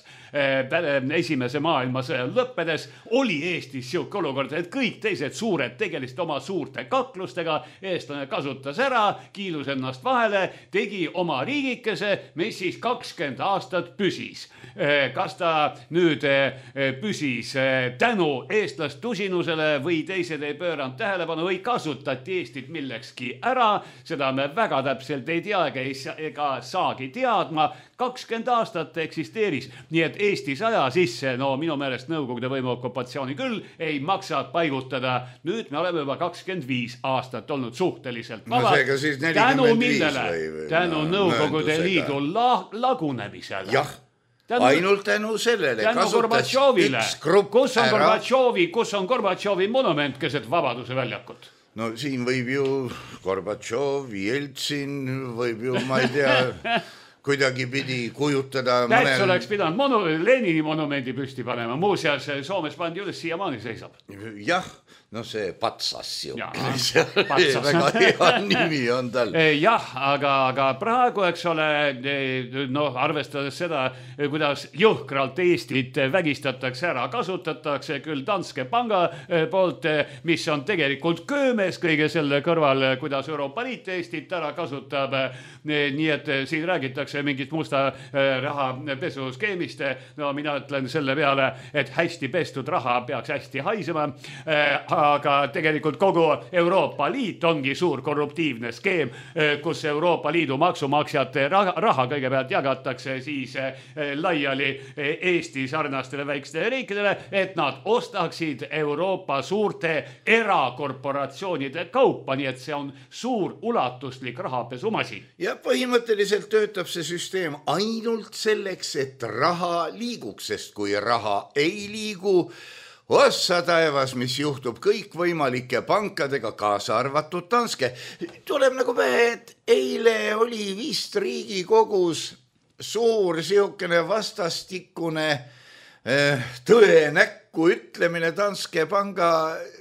Esimese maailmasõja lõppedes oli Eestis siuke olukord, et kõik teised suured tegeliselt oma suurte kaklustega, eestlane kasutas ära, kiilus ennast vahele, tegi oma riigikese, mis siis kakskümmend aastat püsis. Kas ta nüüd püsis tänu eestlastusinusele või teised ei pööranud tähelepanu või kasutati Eestit millekski ära, seda me väga täpselt ei tea ega saagi teadma. kakskümmend aastat eksisteeris, nii et Eesti saja sisse, no minu meelest Nõukogude võimu okupatsiooni küll ei maksa paigutada. Nüüd me oleme juba kakskümmend viis aastat olnud suhteliselt vabad. No, tänu millele, või, tänu no, Nõukogude liidu la, lagunemisele. Jah. Tänu, ainult tänu sellele tänu kasutas üks grupp kus on ära. Gorbatšovi, kus on Gorbatšovi monument keset Vabaduse väljakut? No siin võib ju Gorbatšov, Jeltsin, võib ju, ma ei tea, kuidagi pidi kujutada. Täits mõnel... oleks pidanud monu... Lenini monumendi püsti panema. Muuseas, Soomes pandi üles siiamaani seisab. Jah, no see Patsas ju. Ja, Patsas. Väga hea nimi on tal. Jah, aga, aga praegu, eks ole, no, arvestades seda, kuidas jõhkralt Eestit vägistatakse ära, kasutatakse küll Danske panga poolt, mis on tegelikult köömes kõige selle kõrval, kuidas Euroopa Liit Eestit ära kasutab. Nii et siin räägitakse mingit musta raha pesuskeemist. No mina ütlen selle peale, et hästi pestud raha peaks hästi haisema. Aga tegelikult kogu Euroopa Liit ongi suur korruptiivne skeem, kus Euroopa Liidu maksumaksjate raha kõigepealt jagatakse siis laiali Eesti sarnastele väikestele riikidele, et nad ostaksid Euroopa suurte erakorporatsioonide kaupa, nii et see on suur ulatuslik rahapesumasi. Ja põhimõtteliselt töötab see süsteem ainult selleks, et raha liiguks, sest kui raha ei liigu, ossa taevas, mis juhtub kõikvõimalike pankadega, kaasa arvatud Danske. Tuleb nagu pähe, et eile oli vist Riigikogus suur siukene vastastikune eh, tõenäkku ütlemine Danske panga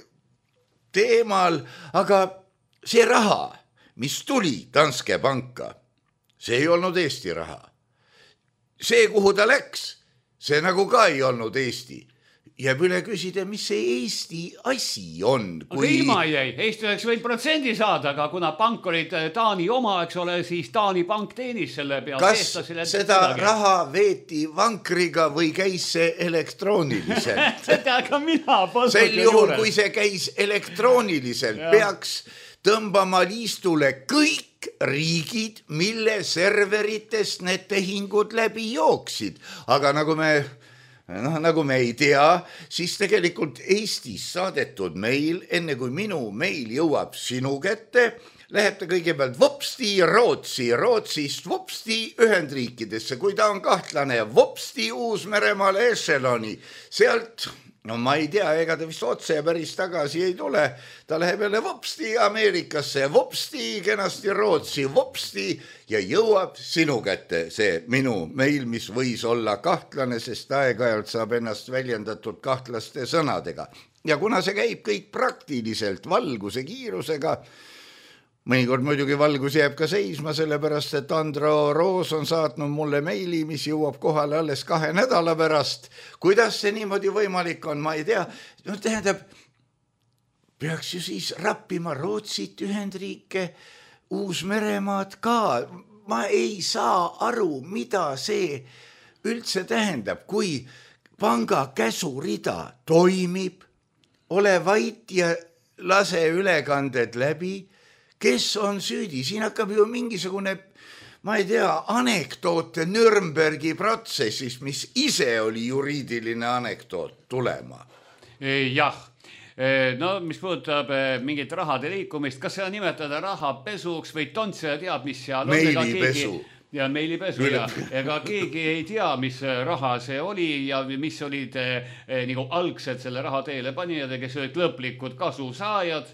teemal, aga see raha, mis tuli Danske panka, see ei olnud Eesti raha. See, kuhu ta läks, see nagu ka ei olnud Eesti. Jääb üle küsida, mis see Eesti asi on. Kui... Aga ilma jäi. Eesti oleks võinud protsendi saada, aga kuna pank olid Taani oma, eks ole, siis Taani pank teenis selle peal. Kas seda raha veeti vankriga või käis see elektrooniliselt? Seda ka mina polnud. Sel juhul, kui see käis elektrooniliselt, ja. Peaks tõmbama liistule kõik riigid, mille serveritest need tehingud läbi jooksid. Aga nagu me... No, nagu me ei tea, siis tegelikult Eestis saadetud meil, enne kui minu meil jõuab sinu kätte, läheb ta kõigepealt vopsti Rootsi, Rootsist vopsti Ühendriikidesse, kui ta on kahtlane, vopsti Uus-Meremaale Echeloni, sealt... No ma ei tea, ega ta vist otse ja päris tagasi ei tule. Ta läheb jälle vopsti Ameerikasse, vopsti kenasti Rootsi, vopsti ja jõuab sinu kätte see minu meil, mis võis olla kahtlane, sest aeg-ajalt saab ennast väljendatud kahtlaste sõnadega. Ja kuna see käib kõik praktiliselt valguse kiirusega, mõnikord muidugi valgus jääb ka seisma, sellepärast, et Andro Roos on saatnud mulle meili, mis jõuab kohale alles kahe nädala pärast. Kuidas see niimoodi võimalik on, ma ei tea. No tähendab, peaks ju siis rappima Rootsit, Ühendriike, Uus-Meremaad ka. Ma ei saa aru, mida see üldse tähendab, kui panga käsurida toimib, ole vait ja lase ülekanded läbi. Kes on süüdi? Siin hakkab ju mingisugune, ma ei tea, anekdoote Nürnbergi protsessis, mis ise oli juriidiline anekdoot tulema. Jah, no mis puudutab mingit rahade liikumist, kas seda nimetada rahapesuks või tontse teab, mis seal meilipesu. ja meilipesu ja ega keegi ei tea, mis raha see oli ja mis olid eh, nagu algsed selle raha teele panijad, kes olid lõplikud kasusaajad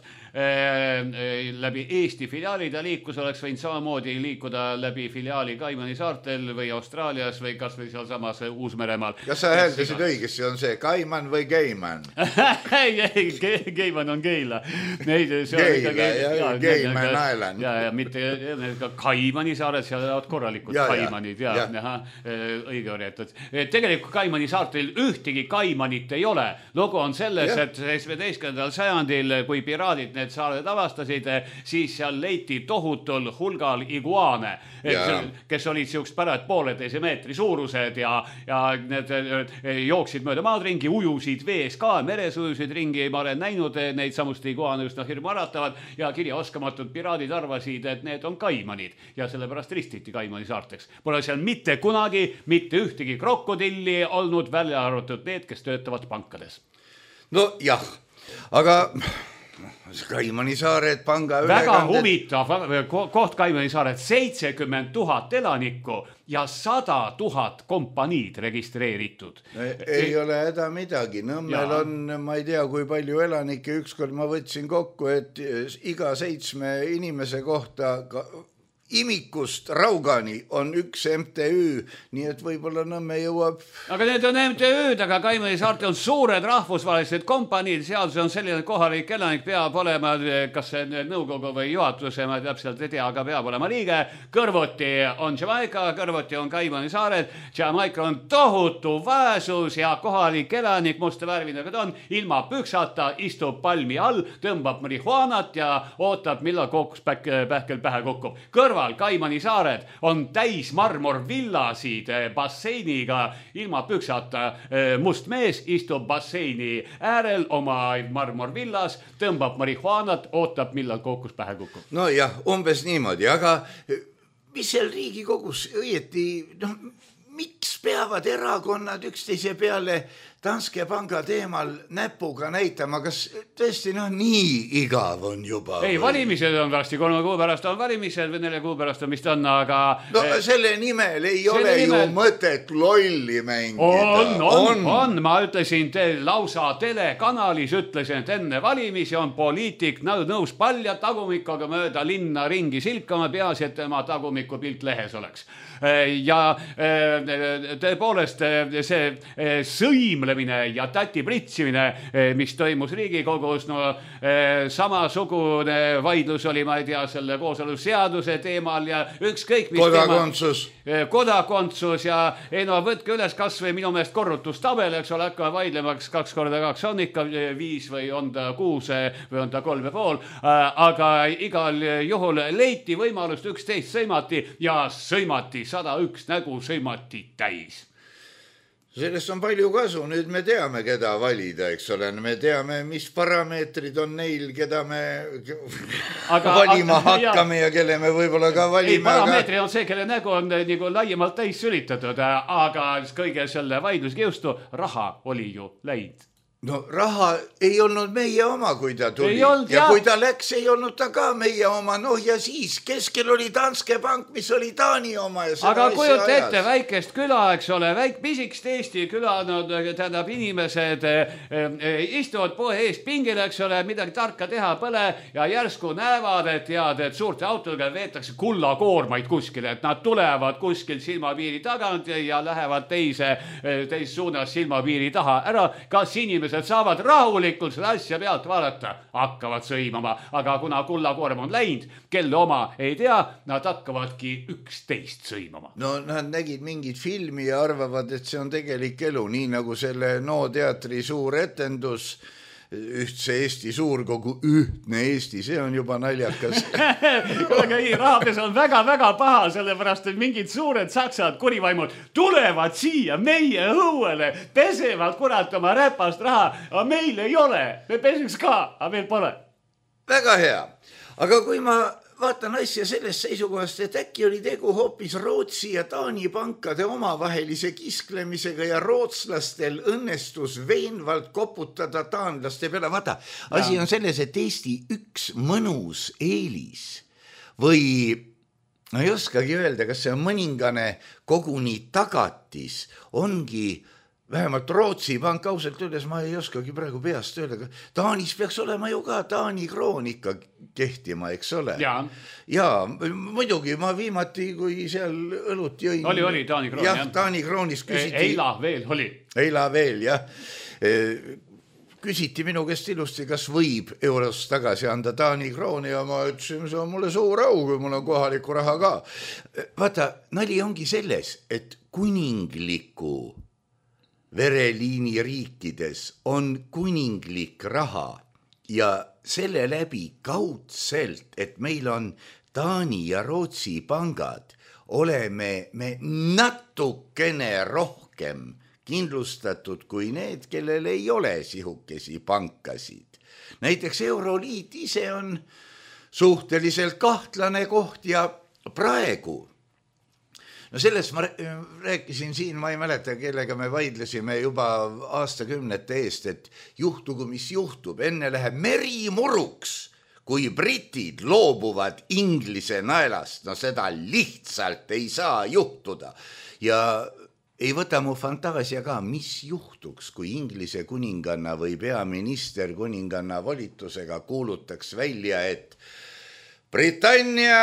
eh, läbi Eesti filiaalid ja liikus oleks võinud samamoodi liikuda läbi filiaali Kaimani saartel või Austraalias või kas või seal samas Uus-Meremaal. Kas sa hääldasid õigesti, on see Kaiman või Keiman? ei, ei, Keiman on Keila. Neid, Keila ja Keiman Island. Ja, ja mitte ka Kaimani saared, seal elavad korralikud ja, Kaimanid ja, ja. Aha, õige orientad. Tegelikult Kaimani saartel ühtegi Kaimanit ei ole. Lugu on selles, ja. et seitsmeteistkümnendal sajandil, kui piraadid need saared avastasid, siis seal leiti tohutul hulgal iguaane, kes olid siukest pärad pooleteise meetri suurused ja, ja need jooksid mööda maad ringi, ujusid vees ka, meres ujusid ringi, ma olen näinud neid samusti iguaane üsna hirmu äratavad ja kirjaoskamatud piraadid arvasid, et need on Kaimanid ja sellepärast ristiti Kaimani saarteks. Pole seal mitte kunagi mitte ühtegi krokodilli olnud, välja arvatud need, kes töötavad pankades. No jah, aga Kaimani saared panga väga ülekanded... huvitav koht Kaimani saared, seitsekümmend tuhat elanikku ja sada tuhat kompaniid registreeritud. Ei, ei ole häda midagi. Nõmmel on, ma ei tea, kui palju elanikke, ükskord ma võtsin kokku, et iga seitsme inimese kohta ka imikust Raugani on üks M T Ü, nii et võib-olla Nõmme jõuab... Aga need on M T Ü-d, aga Kaimani saarte on suured rahvusvahelised kompaniid, seal see on selline kohalik elanik, peab olema, kas see nõukogu või juhatuse, ma täpselt ei tea, aga peab olema liige. Kõrvuti on Jamaica, kõrvuti on Kaimani saared, Jamaica on tohutu vaesus ja kohalik elanik, musta värvinaga ta on, ilma püksata, istub palmi all, tõmbab marihuanat ja ootab, millal kookus pähkel pähe kukub. Kõrval Kaimani saared on täis marmorvillasid basseiniga, ilma püksata must mees istub basseini äärel oma marmorvillas, tõmbab marihuanat, ootab, millal kookus pähe kukub. No jah, umbes niimoodi, aga mis seal Riigikogus õieti, noh, miks peavad erakonnad üksteise peale Danske panga teemal näpuga näitama, kas tõesti noh, nii igav on juba? Ei, valimised on varsti, kolme kuu pärast on valimised või nelja kuu pärast on, mis ta on, aga... No selle nimel ei selle ole nimel... ju mõtet lolli mängida. On, on, on, on. Ma ütlesin te, lausa telekanalis, ütlesin, et enne valimisi on poliitik nõus palja tagumikuga mööda linna ringi silkama, peaasi, et tema tagumiku pilt lehes oleks. Ja tõepoolest see sõimlemine ja täti pritsimine, mis toimus Riigikogus, no samasugune vaidlus oli, ma ei tea, selle kooseluseaduse teemal ja ükskõik mis kodakondsus. Teema, kodakondsus ja ei no võtke üles kas või minu meelest korrutustabel, eks ole, hakka vaidlemaks kaks korda kaks on ikka viis või on ta kuus või on ta kolm ja pool, aga igal juhul leiti võimalust üksteist sõimati ja sõimati sada üks nägu sõimati täis. Sellest on palju kasu, nüüd me teame, keda valida, eks ole, me teame, mis parameetrid on neil, keda me aga, valima aga, hakkame ja, ja kelle me võib-olla ka valime. Ei, parameetrid aga... on see, kelle nägu on nagu laiemalt täis sülitatud, aga kõige selle vaidluskiustu raha oli ju läinud. No raha ei olnud meie oma, kui ta tuli. Olnud, ja jah. Kui ta läks, ei olnud ta ka meie oma. Noh ja siis keskel oli Danske pank, mis oli Taani oma. Ja aga kujut ette väikest küla, eks ole, väik pisikst Eesti küla, no tähendab inimesed eh, istuvad poe eest pingil, eks ole, midagi tarka teha pole ja järsku näevad, et tead, et suurte autodega veetakse kullakoormaid kuskil, et nad tulevad kuskil silmapiiri tagant ja, ja lähevad teise, teise suunas silmapiiri taha ära. Kas inimesed saavad rahulikult seda asja pealt vaadata, hakkavad sõimama, aga kuna kullakoorm on läinud, kelle oma ei tea, nad hakkavadki üksteist sõimama. No nad nägid mingit filmi ja arvavad, et see on tegelik elu, nii nagu selle No teatri suur etendus Ühtse Eesti suurkogu, ühtne Eesti, see on juba naljakas. Aga ei, rahapes on väga-väga paha, sellepärast, et mingid suured saksad kurivaimud tulevad siia meie õuele, pesevad kurat oma räpast raha, aga meil ei ole, me peseks ka, aga meil pole. Väga hea, aga kui ma vaatan asja sellest seisukohast, et äkki oli tegu hoopis Rootsi ja Taani pankade omavahelise kisklemisega ja rootslastel õnnestus veenvalt koputada taanlaste peale. Vaata, asi on selles, et Eesti üks mõnus eelis või no ei oskagi öelda, kas see on mõningane koguni tagatis, ongi vähemalt Rootsi pank ausalt öeldes, ma ei oskagi praegu peast öelda, Taanis peaks olema ju ka Taani kroon ikka kehtima, eks ole. Ja, ja muidugi ma viimati, kui seal õlut jõin. Oli, oli Taani kroon. Jah, Taani kroonis küsiti. Eila veel oli. Eila veel, jah. Küsiti minu käest ilusti, kas võib eurost tagasi anda Taani krooni ja ma ütlesin, see on mulle suur au, kui mul on kohaliku raha ka. Vaata, nali ongi selles, et kuningliku vereliini riikides on kuninglik raha ja selle läbi kaudselt, et meil on Taani ja Rootsi pangad, oleme me natukene rohkem kindlustatud kui need, kellel ei ole sihukesi pankasid. Näiteks Euroliit ise on suhteliselt kahtlane koht ja praegu, no sellest ma rääkisin siin, ma ei mäleta, kellega me vaidlesime juba aastakümnete eest, et juhtugu, mis juhtub, enne läheb merimuruks, kui britid loobuvad Inglise naelast, no seda lihtsalt ei saa juhtuda ja ei võta mu fantaasia ka, mis juhtuks, kui Inglise kuninganna või peaminister kuninganna volitusega kuulutaks välja, et Britannia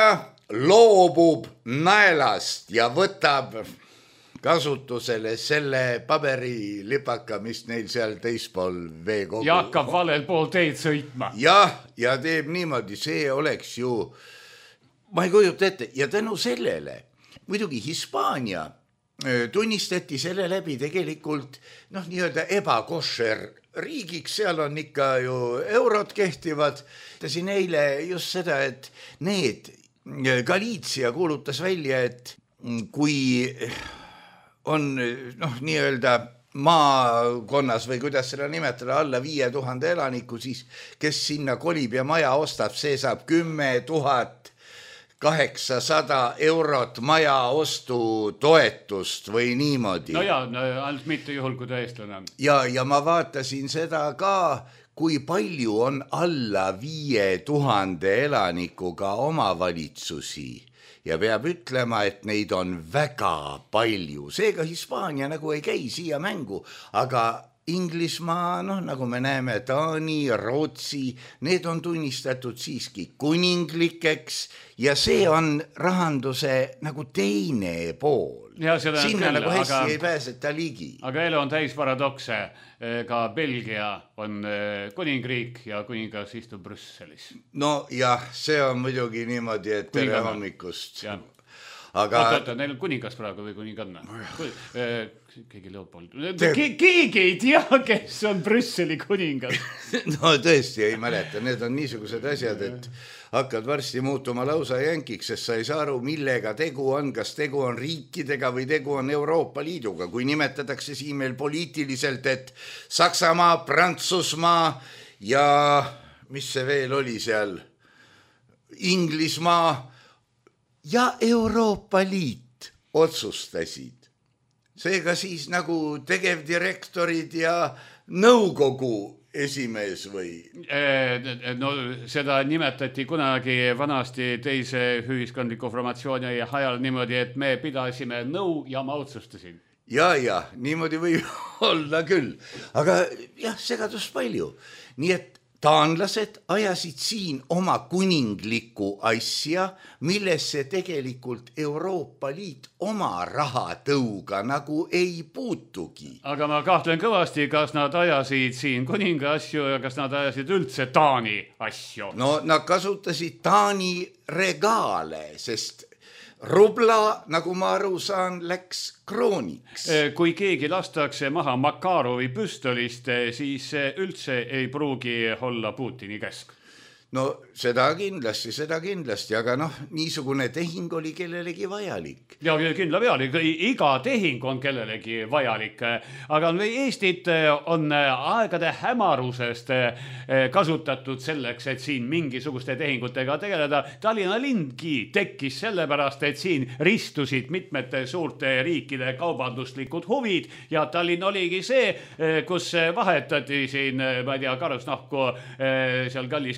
loobub naelast ja võtab kasutusele selle paberilipaka, mis neil seal teispool veekogu. Ja hakkab valel pool teed sõitma. Jah, ja teeb niimoodi, see oleks ju, ma ei kujuta ette, ja tänu sellele, muidugi Hispaania tunnistati selle läbi tegelikult noh, nii-öelda ebakošer riigiks, seal on ikka ju eurod kehtivad. Tasin eile just seda, et need Galiitsia kuulutas välja, et kui on noh, nii-öelda maakonnas või kuidas seda nimetada alla viie tuhande elaniku, siis kes sinna kolib ja maja ostab, see saab kümme tuhat kaheksasada eurot maja ostu toetust või niimoodi. No jaa, no, ainult mitte juhul, kui ta eestlane. Ja, ja ma vaatasin seda ka, kui palju on alla viie tuhande elanikuga omavalitsusi ja peab ütlema, et neid on väga palju. Seega Hispaania nagu ei käi siia mängu, aga Inglismaa, noh, nagu me näeme, Taani, Rootsi, need on tunnistatud siiski kuninglikeks ja see on rahanduse nagu teine pool. Ja, sinna küll, nagu hästi aga, ei pääseta ligi. Aga elu on täis paradokse. Ka Belgia on kuningriik ja kuningas istub Brüsselis. No jah, see on muidugi niimoodi, et tere hommikust. Ja. Aga Oota, neil on kuningas praegu või kuninganna? Keegi Leopold. Keegi ei tea, kes on Brüsseli kuningas. No tõesti ei mäleta, need on niisugused asjad, et hakkad varsti muutuma lausa jänkiks, sest sa ei saa aru, millega tegu on, kas tegu on riikidega või tegu on Euroopa Liiduga. Kui nimetatakse siin meil poliitiliselt, et Saksamaa, Prantsusmaa ja mis see veel oli seal, Inglismaa ja Euroopa Liit otsustasid. Seega siis nagu tegevdirektorid ja nõukogu esimees või? No seda nimetati kunagi vanasti teise ühiskondliku formatsiooni ajal niimoodi, et me pidasime nõu ja ma otsustasin. Ja, ja, niimoodi võib olla küll. Aga jah, segadust palju. Nii et taanlased ajasid siin oma kuninglikku asja, millesse tegelikult Euroopa Liit oma rahatõuga nagu ei puutugi. Aga ma kahtlen kõvasti, kas nad ajasid siin kuninga asju ja kas nad ajasid üldse Taani asju. No nad kasutasid Taani regaale, sest rubla, nagu ma aru saan, läks krooniks. Kui keegi lastakse maha Makarovi püstolist, siis üldse ei pruugi olla Putini käsk. No seda kindlasti, seda kindlasti, aga noh, niisugune tehing oli kellelegi vajalik. Ja kindla peale, iga tehing on kellelegi vajalik, aga Eestit on aegade hämarusest kasutatud selleks, et siin mingisuguste tehingutega tegeleda. Tallinna lindki tekkis sellepärast, et siin ristusid mitmete suurte riikide kaubanduslikud huvid ja Tallinn oligi see, kus vahetati siin, ma ei tea, karusnahku seal kalliskivide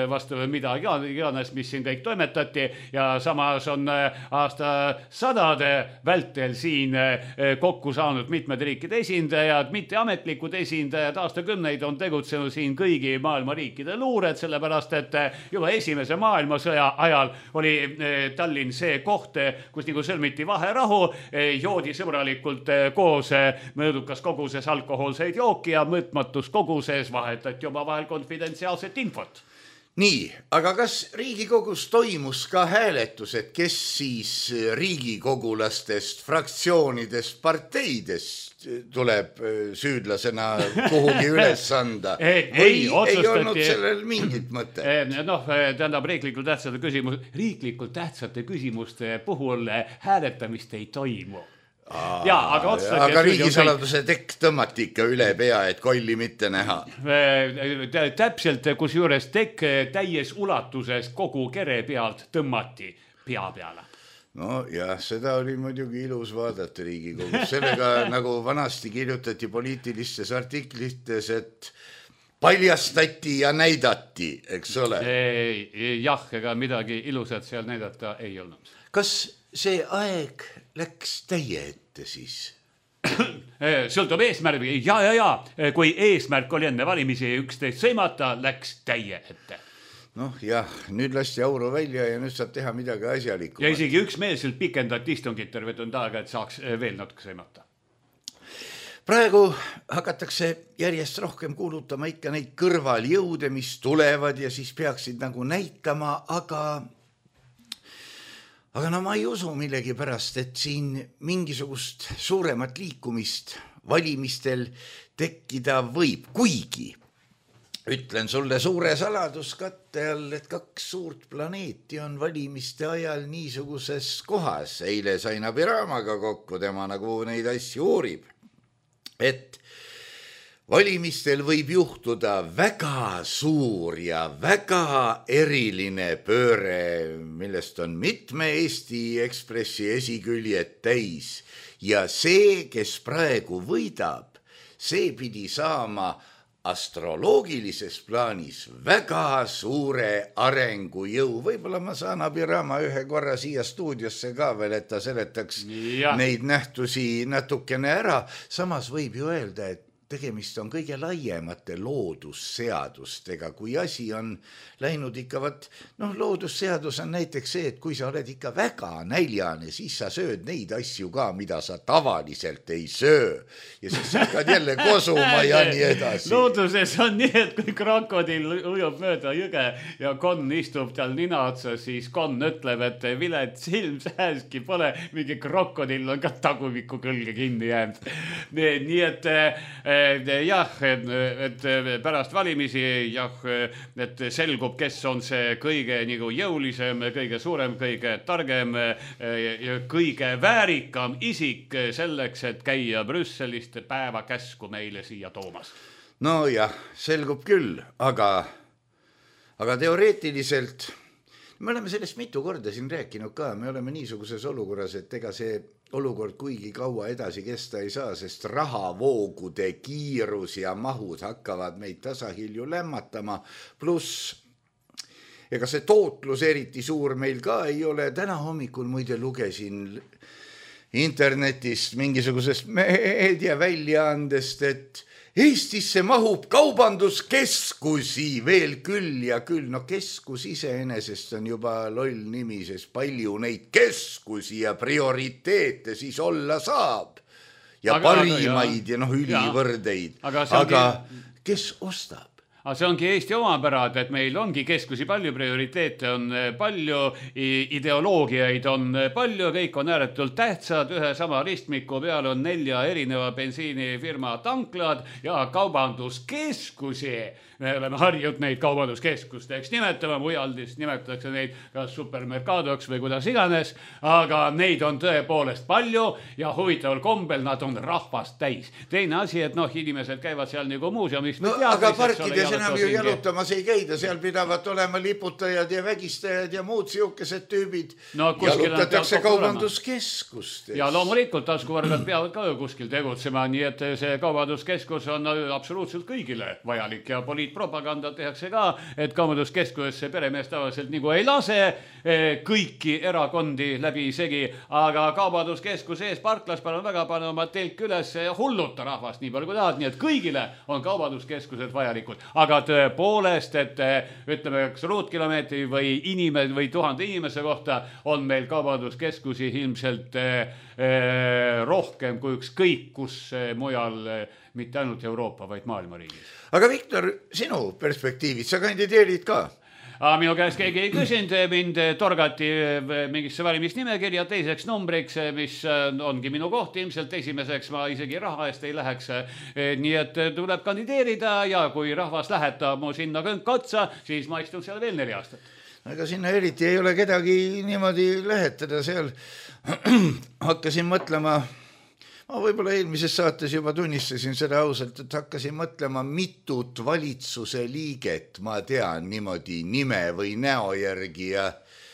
vastu mida iganes, mis siin kõik toimetati ja samas on aasta sadade vältel siin kokku saanud mitmed riikide esindajad, mitteametlikud esindajad, aastakümneid on tegutsenud siin kõigi maailma riikide luured, sellepärast et juba esimese maailmasõja ajal oli Tallinn see koht, kus nagu sõlmiti vaherahu, joodi sõbralikult koos mõõdukas koguses alkohoolseid jooki ja mõõtmatus koguses vahetati oma vahel konfidentsiaalset infot. Nii, aga kas Riigikogus toimus ka hääletus, et kes siis riigikogulastest, fraktsioonidest, parteidest tuleb süüdlasena kuhugi üles anda? Ei, või otsustati... ei olnud sellel mingit mõtet? Noh, tähendab riiklikult tähtsate küsimus, riiklikult tähtsate küsimuste puhul hääletamist ei toimu. Ja, aga, aga riigisaladuse tekk tõmmati ikka üle pea, et kolli mitte näha. Täpselt, kus juures tekk täies ulatuses kogu kere pealt tõmmati pea peale. No jah, seda oli muidugi ilus vaadata Riigikogus. Sellega nagu vanasti kirjutati poliitilistes artiklites, et paljastati ja näidati, eks ole. Jah, ega midagi ilusat seal näidata ei olnud. Kas see aeg läks täie ette siis? Sõltub eesmärgi. Ja, ja, ja. Kui eesmärk oli enne valimisi üksteist sõimata, läks täie ette. Noh jah, nüüd lasti auru välja ja nüüd saab teha midagi asjalikku. Ja isegi üksmeelselt pikendati istungit terve tund aega, et saaks veel natuke sõimata. Praegu hakatakse järjest rohkem kuulutama ikka neid kõrvaljõude, mis tulevad ja siis peaksid nagu näitama, aga... Aga no ma ei usu millegi pärast, et siin mingisugust suuremat liikumist valimistel tekkida võib, kuigi ütlen sulle suure saladuskatte all, et kaks suurt planeeti on valimiste ajal niisuguses kohas. Eile sain Abiramaga kokku, tema nagu neid asju uurib, et valimistel võib juhtuda väga suur ja väga eriline pööre, millest on mitme Eesti Ekspressi esiküljed täis. Ja see, kes praegu võidab, see pidi saama astroloogilises plaanis väga suure arengujõu. Võib-olla ma saan Abirama ühe korra siia stuudiosse ka veel, et ta seletaks ja. Neid nähtusi natukene ära. Samas võib ju öelda, et tegemist on kõige laiemate loodusseadustega, kui asi on läinud ikka, võt, noh, loodusseadus on näiteks see, et kui sa oled ikka väga näljane, siis sa sööd neid asju ka, mida sa tavaliselt ei söö. Ja siis sa hakkad jälle kosuma ja nii edasi. Looduses on nii, et kui krokodill ujub mööda jõge ja konn istub tal nina otsa, siis konn ütleb, et vilet silm sääski pole, mingi krokodill on ka tagumiku külge kinni jäänud. Nii, nii et jah, et pärast valimisi jah, et selgub, kes on see kõige nagu jõulisem, kõige suurem, kõige targem, kõige väärikam isik selleks, et käia Brüsselist päevakäsku meile siia toomas. No jah, selgub küll, aga, aga teoreetiliselt me oleme sellest mitu korda siin rääkinud ka, me oleme niisuguses olukorras, et ega see olukord kuigi kaua edasi kesta ei saa, sest rahavoogude kiirus ja mahud hakkavad meid tasahilju lämmatama, pluss ega see tootlus eriti suur meil ka ei ole. Täna hommikul muide lugesin internetist mingisugusest meediaväljaandest, et Eestisse mahub kaubanduskeskusi veel küll ja küll. No keskus iseenesest on juba loll nimi, sest palju neid keskusi ja prioriteete siis olla saab. Ja aga, parimaid aga, ja, ja noh ülivõrdeid. Aga, aga ongi... kes ostab? Aga see ongi Eesti omapärad, et meil ongi keskusi palju, prioriteete on palju, ideoloogiaid on palju, kõik on ääretult tähtsad, ühe sama ristmiku peal on nelja erineva bensiinifirma tanklad ja kaubanduskeskusi. Me oleme harjud neid kaubanduskeskusteks nimetama, mujaldist nimetatakse neid kas supermerkadoks või kuidas iganes, aga neid on tõepoolest palju ja huvitaval kombel nad on rahvast täis. Teine asi, et noh, inimesed käivad seal nagu muuseumis. No aga parkides enam ju jalutamas ei käida, seal pidavad olema liputajad ja vägistajad ja muud siukesed tüübid. No, jalutatakse kaubanduskeskust. Ja loomulikult taskuvargad peavad ka kuskil tegutsema, nii et see kaubanduskeskus on absoluutselt kõigile vajalik ja poliitpropaganda tehakse ka, et kaubanduskeskusesse peremees tavaliselt nagu ei lase kõiki erakondi läbi segi, aga kaubanduskeskus ees parklas palun väga panna oma telk üles ja hulluta rahvast nii palju kui tahad, nii et kõigile on kaubanduskeskused vajalikud. Aga tõepoolest, et ütleme kas ruutkilomeetri või inimese või tuhande inimese kohta on meil kaubanduskeskusi ilmselt rohkem kui ükskõik kus mujal, mitte ainult Euroopa, vaid maailma riigis. Aga Viktor, sinu perspektiivid, sa kandideerid ka? Minu käest keegi ei küsinud, mind torgati mingisse valimisnimekirja teiseks numbriks, mis ongi minu koht, ilmselt esimeseks ma isegi raha eest ei läheks. Nii et tuleb kandideerida ja kui rahvas lähetab mu sinna kõnk otsa, siis ma istun seal veel neli aastat. Ega sinna eriti ei ole kedagi niimoodi lähetada seal. Hakkasin mõtlema, ma võib-olla eelmises saates juba tunnistasin seda ausalt, et hakkasin mõtlema mitut valitsuse liiget, ma tean niimoodi nime või näo järgi ja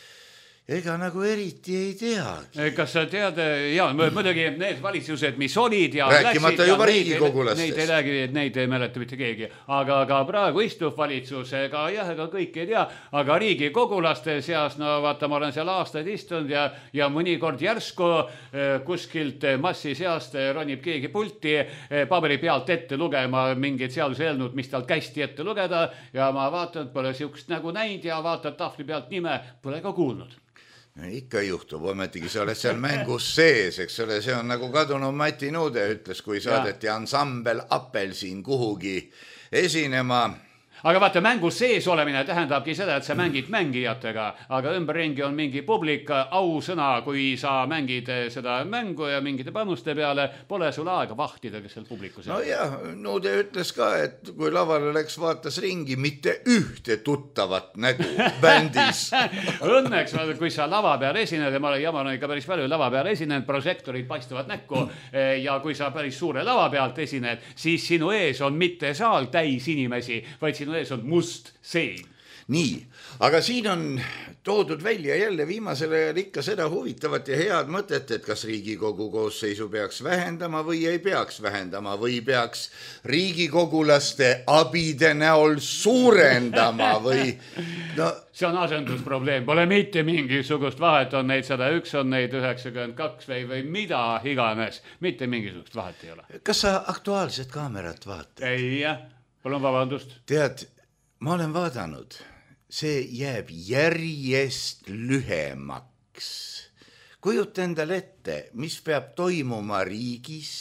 ega nagu eriti ei tea. Kas sa tead, ja muidugi need valitsused, mis olid ja rääkimata läksid, juba ja riigikogulastest. Neid ei räägi, neid ei mäleta mitte keegi. Aga ka praegu istub valitsus, ega jah, ega kõik ei tea, aga riigikogulaste seas, no vaata, ma olen seal aastaid istunud ja, ja mõnikord järsku kuskilt massi seast ronib keegi pulti paberi pealt ette lugema mingid seaduse eelnõud, mis tal kästi ette lugeda ja ma vaatan, pole siukest nägu näinud ja vaatan tahvli pealt nime, pole ka kuulnud. Ikka juhtub, ometigi sa oled seal mängus sees, eks ole, see on nagu kadunud Mati Nuude ütles, kui saadeti ansambel Appelsin kuhugi esinema. Aga vaata, mängus sees olemine tähendabki seda, et sa mängid mängijatega, aga ümberringi on mingi publik, ausõna, kui sa mängid seda mängu ja mingite panuste peale, pole sul aega vahtida, kes seal publikus. No jah, Nuude ütles ka, et kui lavale läks, vaatas ringi, mitte ühte tuttavat nägu bändis. Õnneks, kui sa lava peal esined, ja ma olen jamana ikka päris palju lava peal esinenud, prožektorid paistavad näkku ja kui sa päris suure lava pealt esined, siis sinu ees on mitte saal täis inimesi, vaid sinu ees on must sein. Nii, aga siin on toodud välja jälle viimasel ajal ikka seda huvitavat ja head mõtet, et kas Riigikogu koosseisu peaks vähendama või ei peaks vähendama või peaks riigikogulaste abide näol suurendama või no... See on asendusprobleem, pole mitte mingisugust vahet, on neid sada üks, on neid üheksakümmend kaks või, või mida iganes, mitte mingisugust vahet ei ole. Kas sa Aktuaalset kaamerat vaatad? Ei, jah. Palun vabandust. Tead, ma olen vaadanud, see jääb järjest lühemaks. Kujuta endale ette, mis peab toimuma riigis,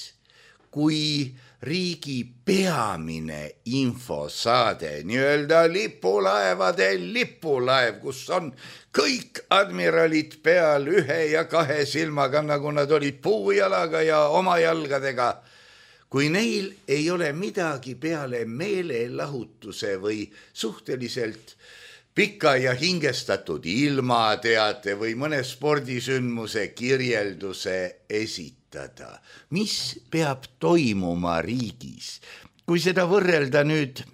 kui riigi peamine infosaade, nii-öelda lipulaevade lipulaev, kus on kõik admiralid peal ühe ja kahe silmaga, nagu nad olid puujalaga ja oma jalgadega. Kui neil ei ole midagi peale meelelahutuse või suhteliselt pika ja hingestatud ilmateate või mõne spordisündmuse kirjelduse esitada, mis peab toimuma riigis? Kui seda võrrelda nüüd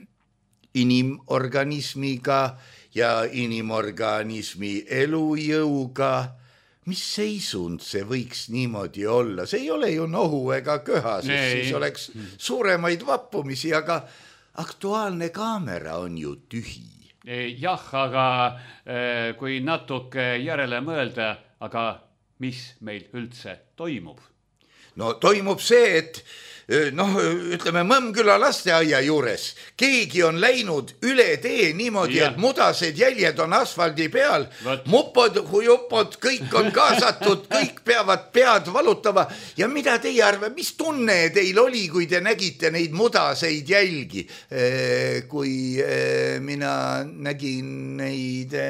inimorganismiga ja inimorganismi elujõuga, mis seisund see võiks niimoodi olla? See ei ole ju nohu ega köha, sest nee. Siis oleks suuremaid vappumisi, aga Aktuaalne kaamera on ju tühi. Jah, aga kui natuke järele mõelda, aga mis meil üldse toimub? No toimub see, et noh, ütleme Mõmmküla lasteaia juures keegi on läinud üle tee niimoodi, ja. Et mudased jäljed on asfaldi peal, Võt. Mupod, hujupod, kõik on kaasatud, kõik peavad pead valutama ja mida teie arve, mis tunne teil oli, kui te nägite neid mudaseid jälgi, kui mina nägin neid...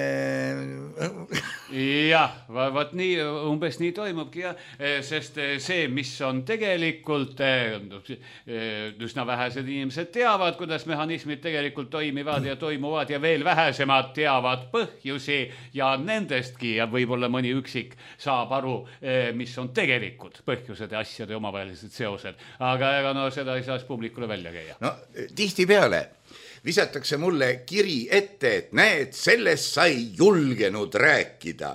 Jah, vaat nii, umbes nii toimubki, ja, sest see, mis on tegelikult... üsna vähesed inimesed teavad, kuidas mehhanismid tegelikult toimivad ja toimuvad ja veel vähesemad teavad põhjusi ja nendestki ja võib-olla mõni üksik saab aru, mis on tegelikult põhjused ja asjade omavahelised seosed. Aga ega no seda ei saaks publikule välja käia. No tihti peale visatakse mulle kiri ette, et näed, sellest sa ei julgenud rääkida.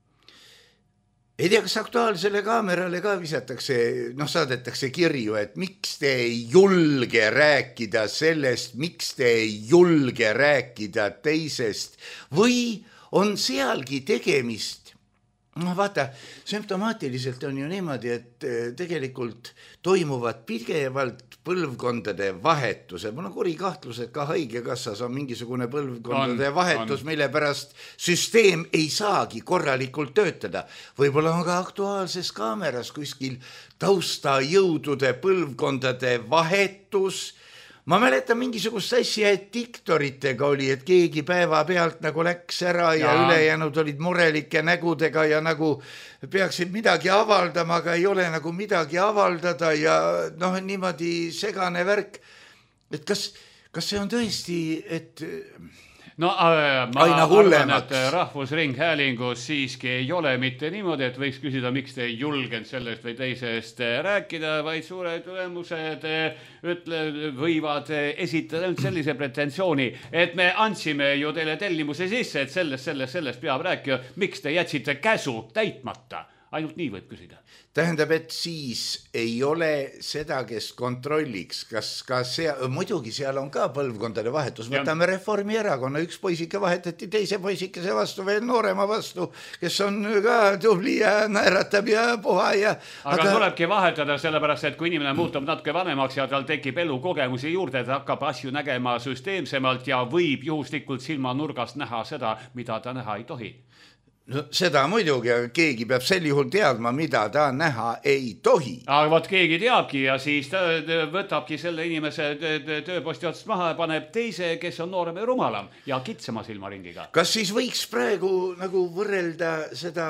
Ei tea, kas Aktuaalsele Kaamerale ka visatakse, noh saadetakse kirju, et miks te ei julge rääkida sellest, miks te ei julge rääkida teisest või on sealgi tegemist. No vaata, sümptomaatiliselt on ju niimoodi, et tegelikult toimuvad pidevalt põlvkondade vahetused. Mul on kuri kahtlus, et ka Haigekassas on mingisugune põlvkondade on, vahetus, on. Mille pärast süsteem ei saagi korralikult töötada. Võib-olla on ka Aktuaalses Kaameras kuskil taustajõudude põlvkondade vahetus. Ma mäletan mingisugust asja, et diktoritega oli, et keegi päeva pealt nagu läks ära ja, ja ülejäänud olid murelike nägudega ja nagu peaksid midagi avaldama, aga ei ole nagu midagi avaldada ja noh, niimoodi segane värk. Et kas, kas see on tõesti, et... No äh, ma arvan, et Rahvusringhäälingus siiski ei ole mitte niimoodi, et võiks küsida, miks te ei julgenud sellest või teisest rääkida, vaid suured tulemused ütle, võivad esitada sellise pretensiooni, et me andsime ju teile tellimuse sisse, et sellest, sellest, sellest peab rääkida, miks te jätsite käsu täitmata. Ainult nii võib küsida. Tähendab, et siis ei ole seda, kes kontrolliks, kas ka seal, muidugi seal on ka põlvkondade vahetus. Võtame Reformierakonna, üks poisike vahetati teise poisikese vastu, veel noorema vastu, kes on ka tubli ja naeratab ja puha ja... Aga, aga... tulebki vahetada sellepärast, et kui inimene muutub natuke vanemaks ja tal tekib elukogemusi juurde, ta hakkab asju nägema süsteemsemalt ja võib juhuslikult silma nurgast näha seda, mida ta näha ei tohi. No seda muidugi, aga keegi peab sel juhul teadma, mida ta näha ei tohi. Aga võt keegi teabki ja siis ta võtabki selle inimese tööposti otsast maha ja paneb teise, kes on noorem ja rumalam ja kitsama silmaringiga. Kas siis võiks praegu nagu võrrelda seda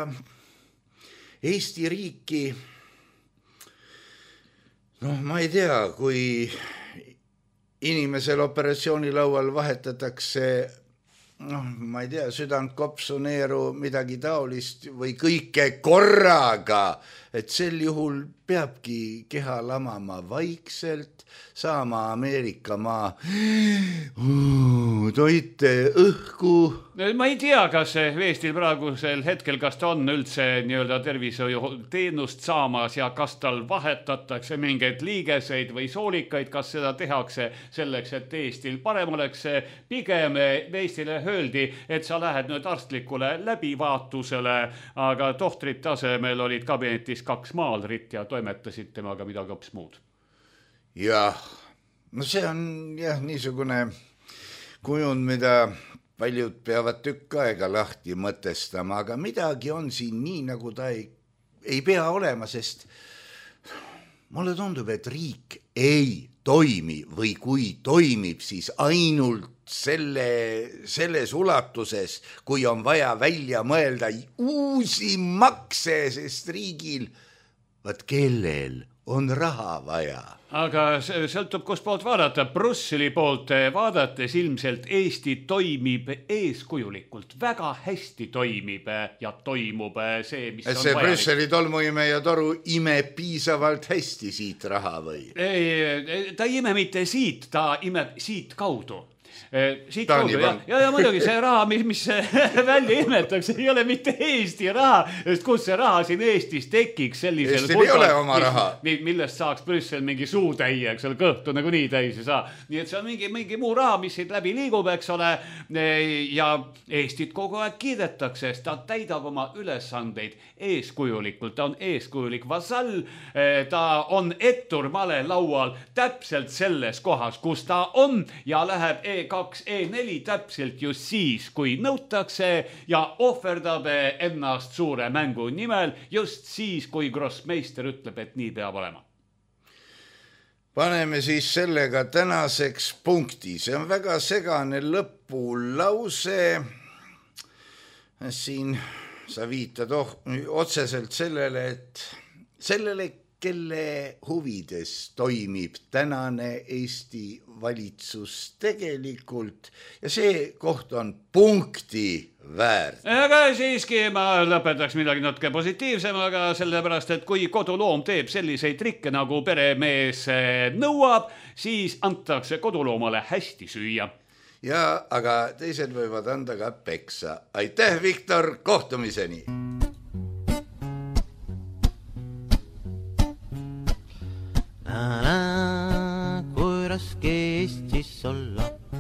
Eesti riiki, noh ma ei tea, kui inimesel operatsioonilaual vahetatakse noh, ma ei tea, südant, kopsu, neeru, midagi taolist või kõike korraga, et sel juhul peabki keha lamama vaikselt, saama Ameerika maa toite õhku. Ma ei tea, kas Eestil praegusel hetkel, kas ta on üldse nii-öelda tervishoiu teenust saamas ja kas tal vahetatakse mingeid liigeseid või soolikaid, kas seda tehakse selleks, et Eestil parem oleks. Pigem Eestile öeldi, et sa lähed nüüd arstlikule läbivaatusele, aga tohtrit tasemel olid kabinetis kaks maalrit ja toimetasid temaga midagi hoopis muud. Jah, no see on jah niisugune kujund, mida paljud peavad tükk aega lahti mõtestama, aga midagi on siin nii, nagu ta ei, ei pea olema, sest mulle tundub, et riik ei toimi või kui toimib, siis ainult selle, selles ulatuses, kui on vaja välja mõelda uusi makse, sest riigil, vaat kellel on raha vaja. Aga sõltub, kus poolt vaadata. Brüsseli poolt vaadates ilmselt Eesti toimib eeskujulikult, väga hästi toimib ja toimub see, mis on see vajalik. Brüsseli tolmuime ja toru ime piisavalt hästi siit raha või? Ei, ta ei ime mitte siit, ta imeb siit kaudu. Siit kaudu, ja, ja, ja muidugi see raha, mis, mis välja imetakse, ei ole mitte Eesti raha, sest kus see raha siin Eestis tekiks sellisel Eestil ei ole oma raha. Mis, millest saaks Brüssel mingi suutäie, eks ole, kõhtu nagu nii täis ei saa. Nii et see on mingi, mingi muu raha, mis siit läbi liigub, eks ole, ja Eestit kogu aeg kiidetakse, sest ta täidab oma ülesandeid eeskujulikult, ta on eeskujulik vasall, ta on ettur male laual täpselt selles kohas, kus ta on ja läheb E kaks E neli täpselt just siis, kui nõutakse ja ohverdab ennast suure mängu nimel just siis, kui grossmeister ütleb, et nii peab olema. Paneme siis sellega tänaseks punkti. See on väga segane lõpulause. Siin sa viitad oh, otseselt sellele, et sellele, kelle huvides toimib tänane Eesti valitsus tegelikult ja see koht on punkti väärt. Aga siiski ma lõpetaks midagi natuke positiivsemaga, sellepärast, et kui koduloom teeb selliseid trikke, nagu peremees nõuab, siis antakse koduloomale hästi süüa. ja aga teised võivad anda ka peksa. Aitäh, Viktor, kohtumiseni! Kui raske Eestis olla,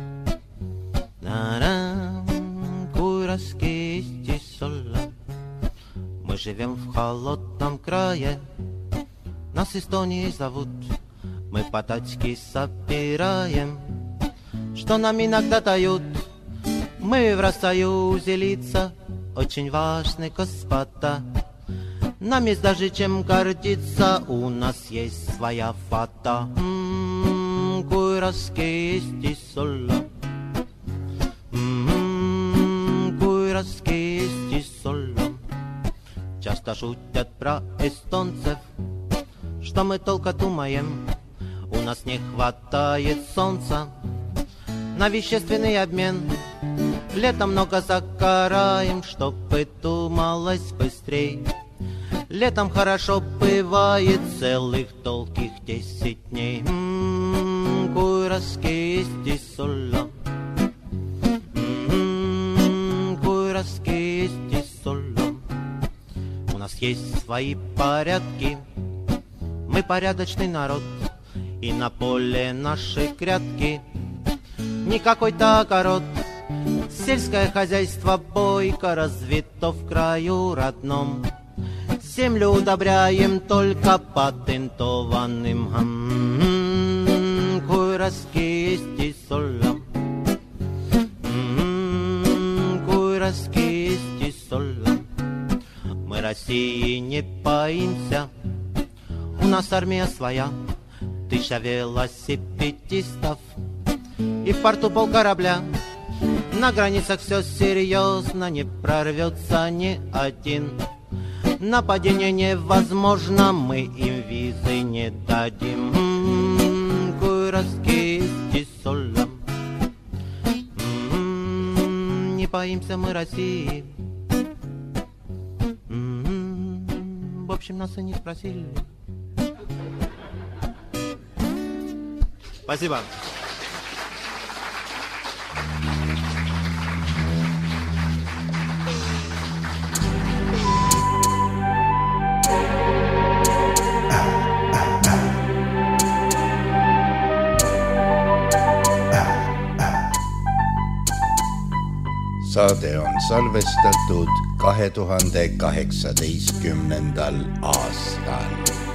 kui raske Eestis olla. Мы живем в холодном крае, нас Эстонией зовут. Мы по-татьки собираем, что нам иногда дают. Мы в Россоюзе лица, очень важны господа. Нам есть даже чем гордиться, у нас есть своя фата. М-м-м, kui raske Eestis olla. М-м-м, kui raske Eestis olla. Часто шутят про эстонцев, что мы только думаем, у нас не хватает солнца на вещественный обмен. Летом много загораем, чтобы думалось быстрей. Летом хорошо бывает целых долгих десять дней. М-м-м, kui raske Eestis olla. М-м-м, kui raske Eestis olla. У нас есть свои порядки, мы порядочный народ, и на поле нашей грядки не какой-то огород. Сельское хозяйство бойко развито в краю родном. Землю удобряем только патентованным. М-м-м, kui raske Eestis olla. М-м-м, kui raske Eestis olla. Мы России не боимся, у нас армия своя, тысяча велосипедистов и в порту пол корабля. На границах все серьезно, не прорвется ни один. Нападение невозможно, мы им визы не дадим. М-м-м, kui raske Eestis olla. М-м-м, не боимся мы России. М-м-м, в общем, нас и не спросили. Спасибо. Saade on salvestatud kahe tuhande kaheksateistkümnendal aastal.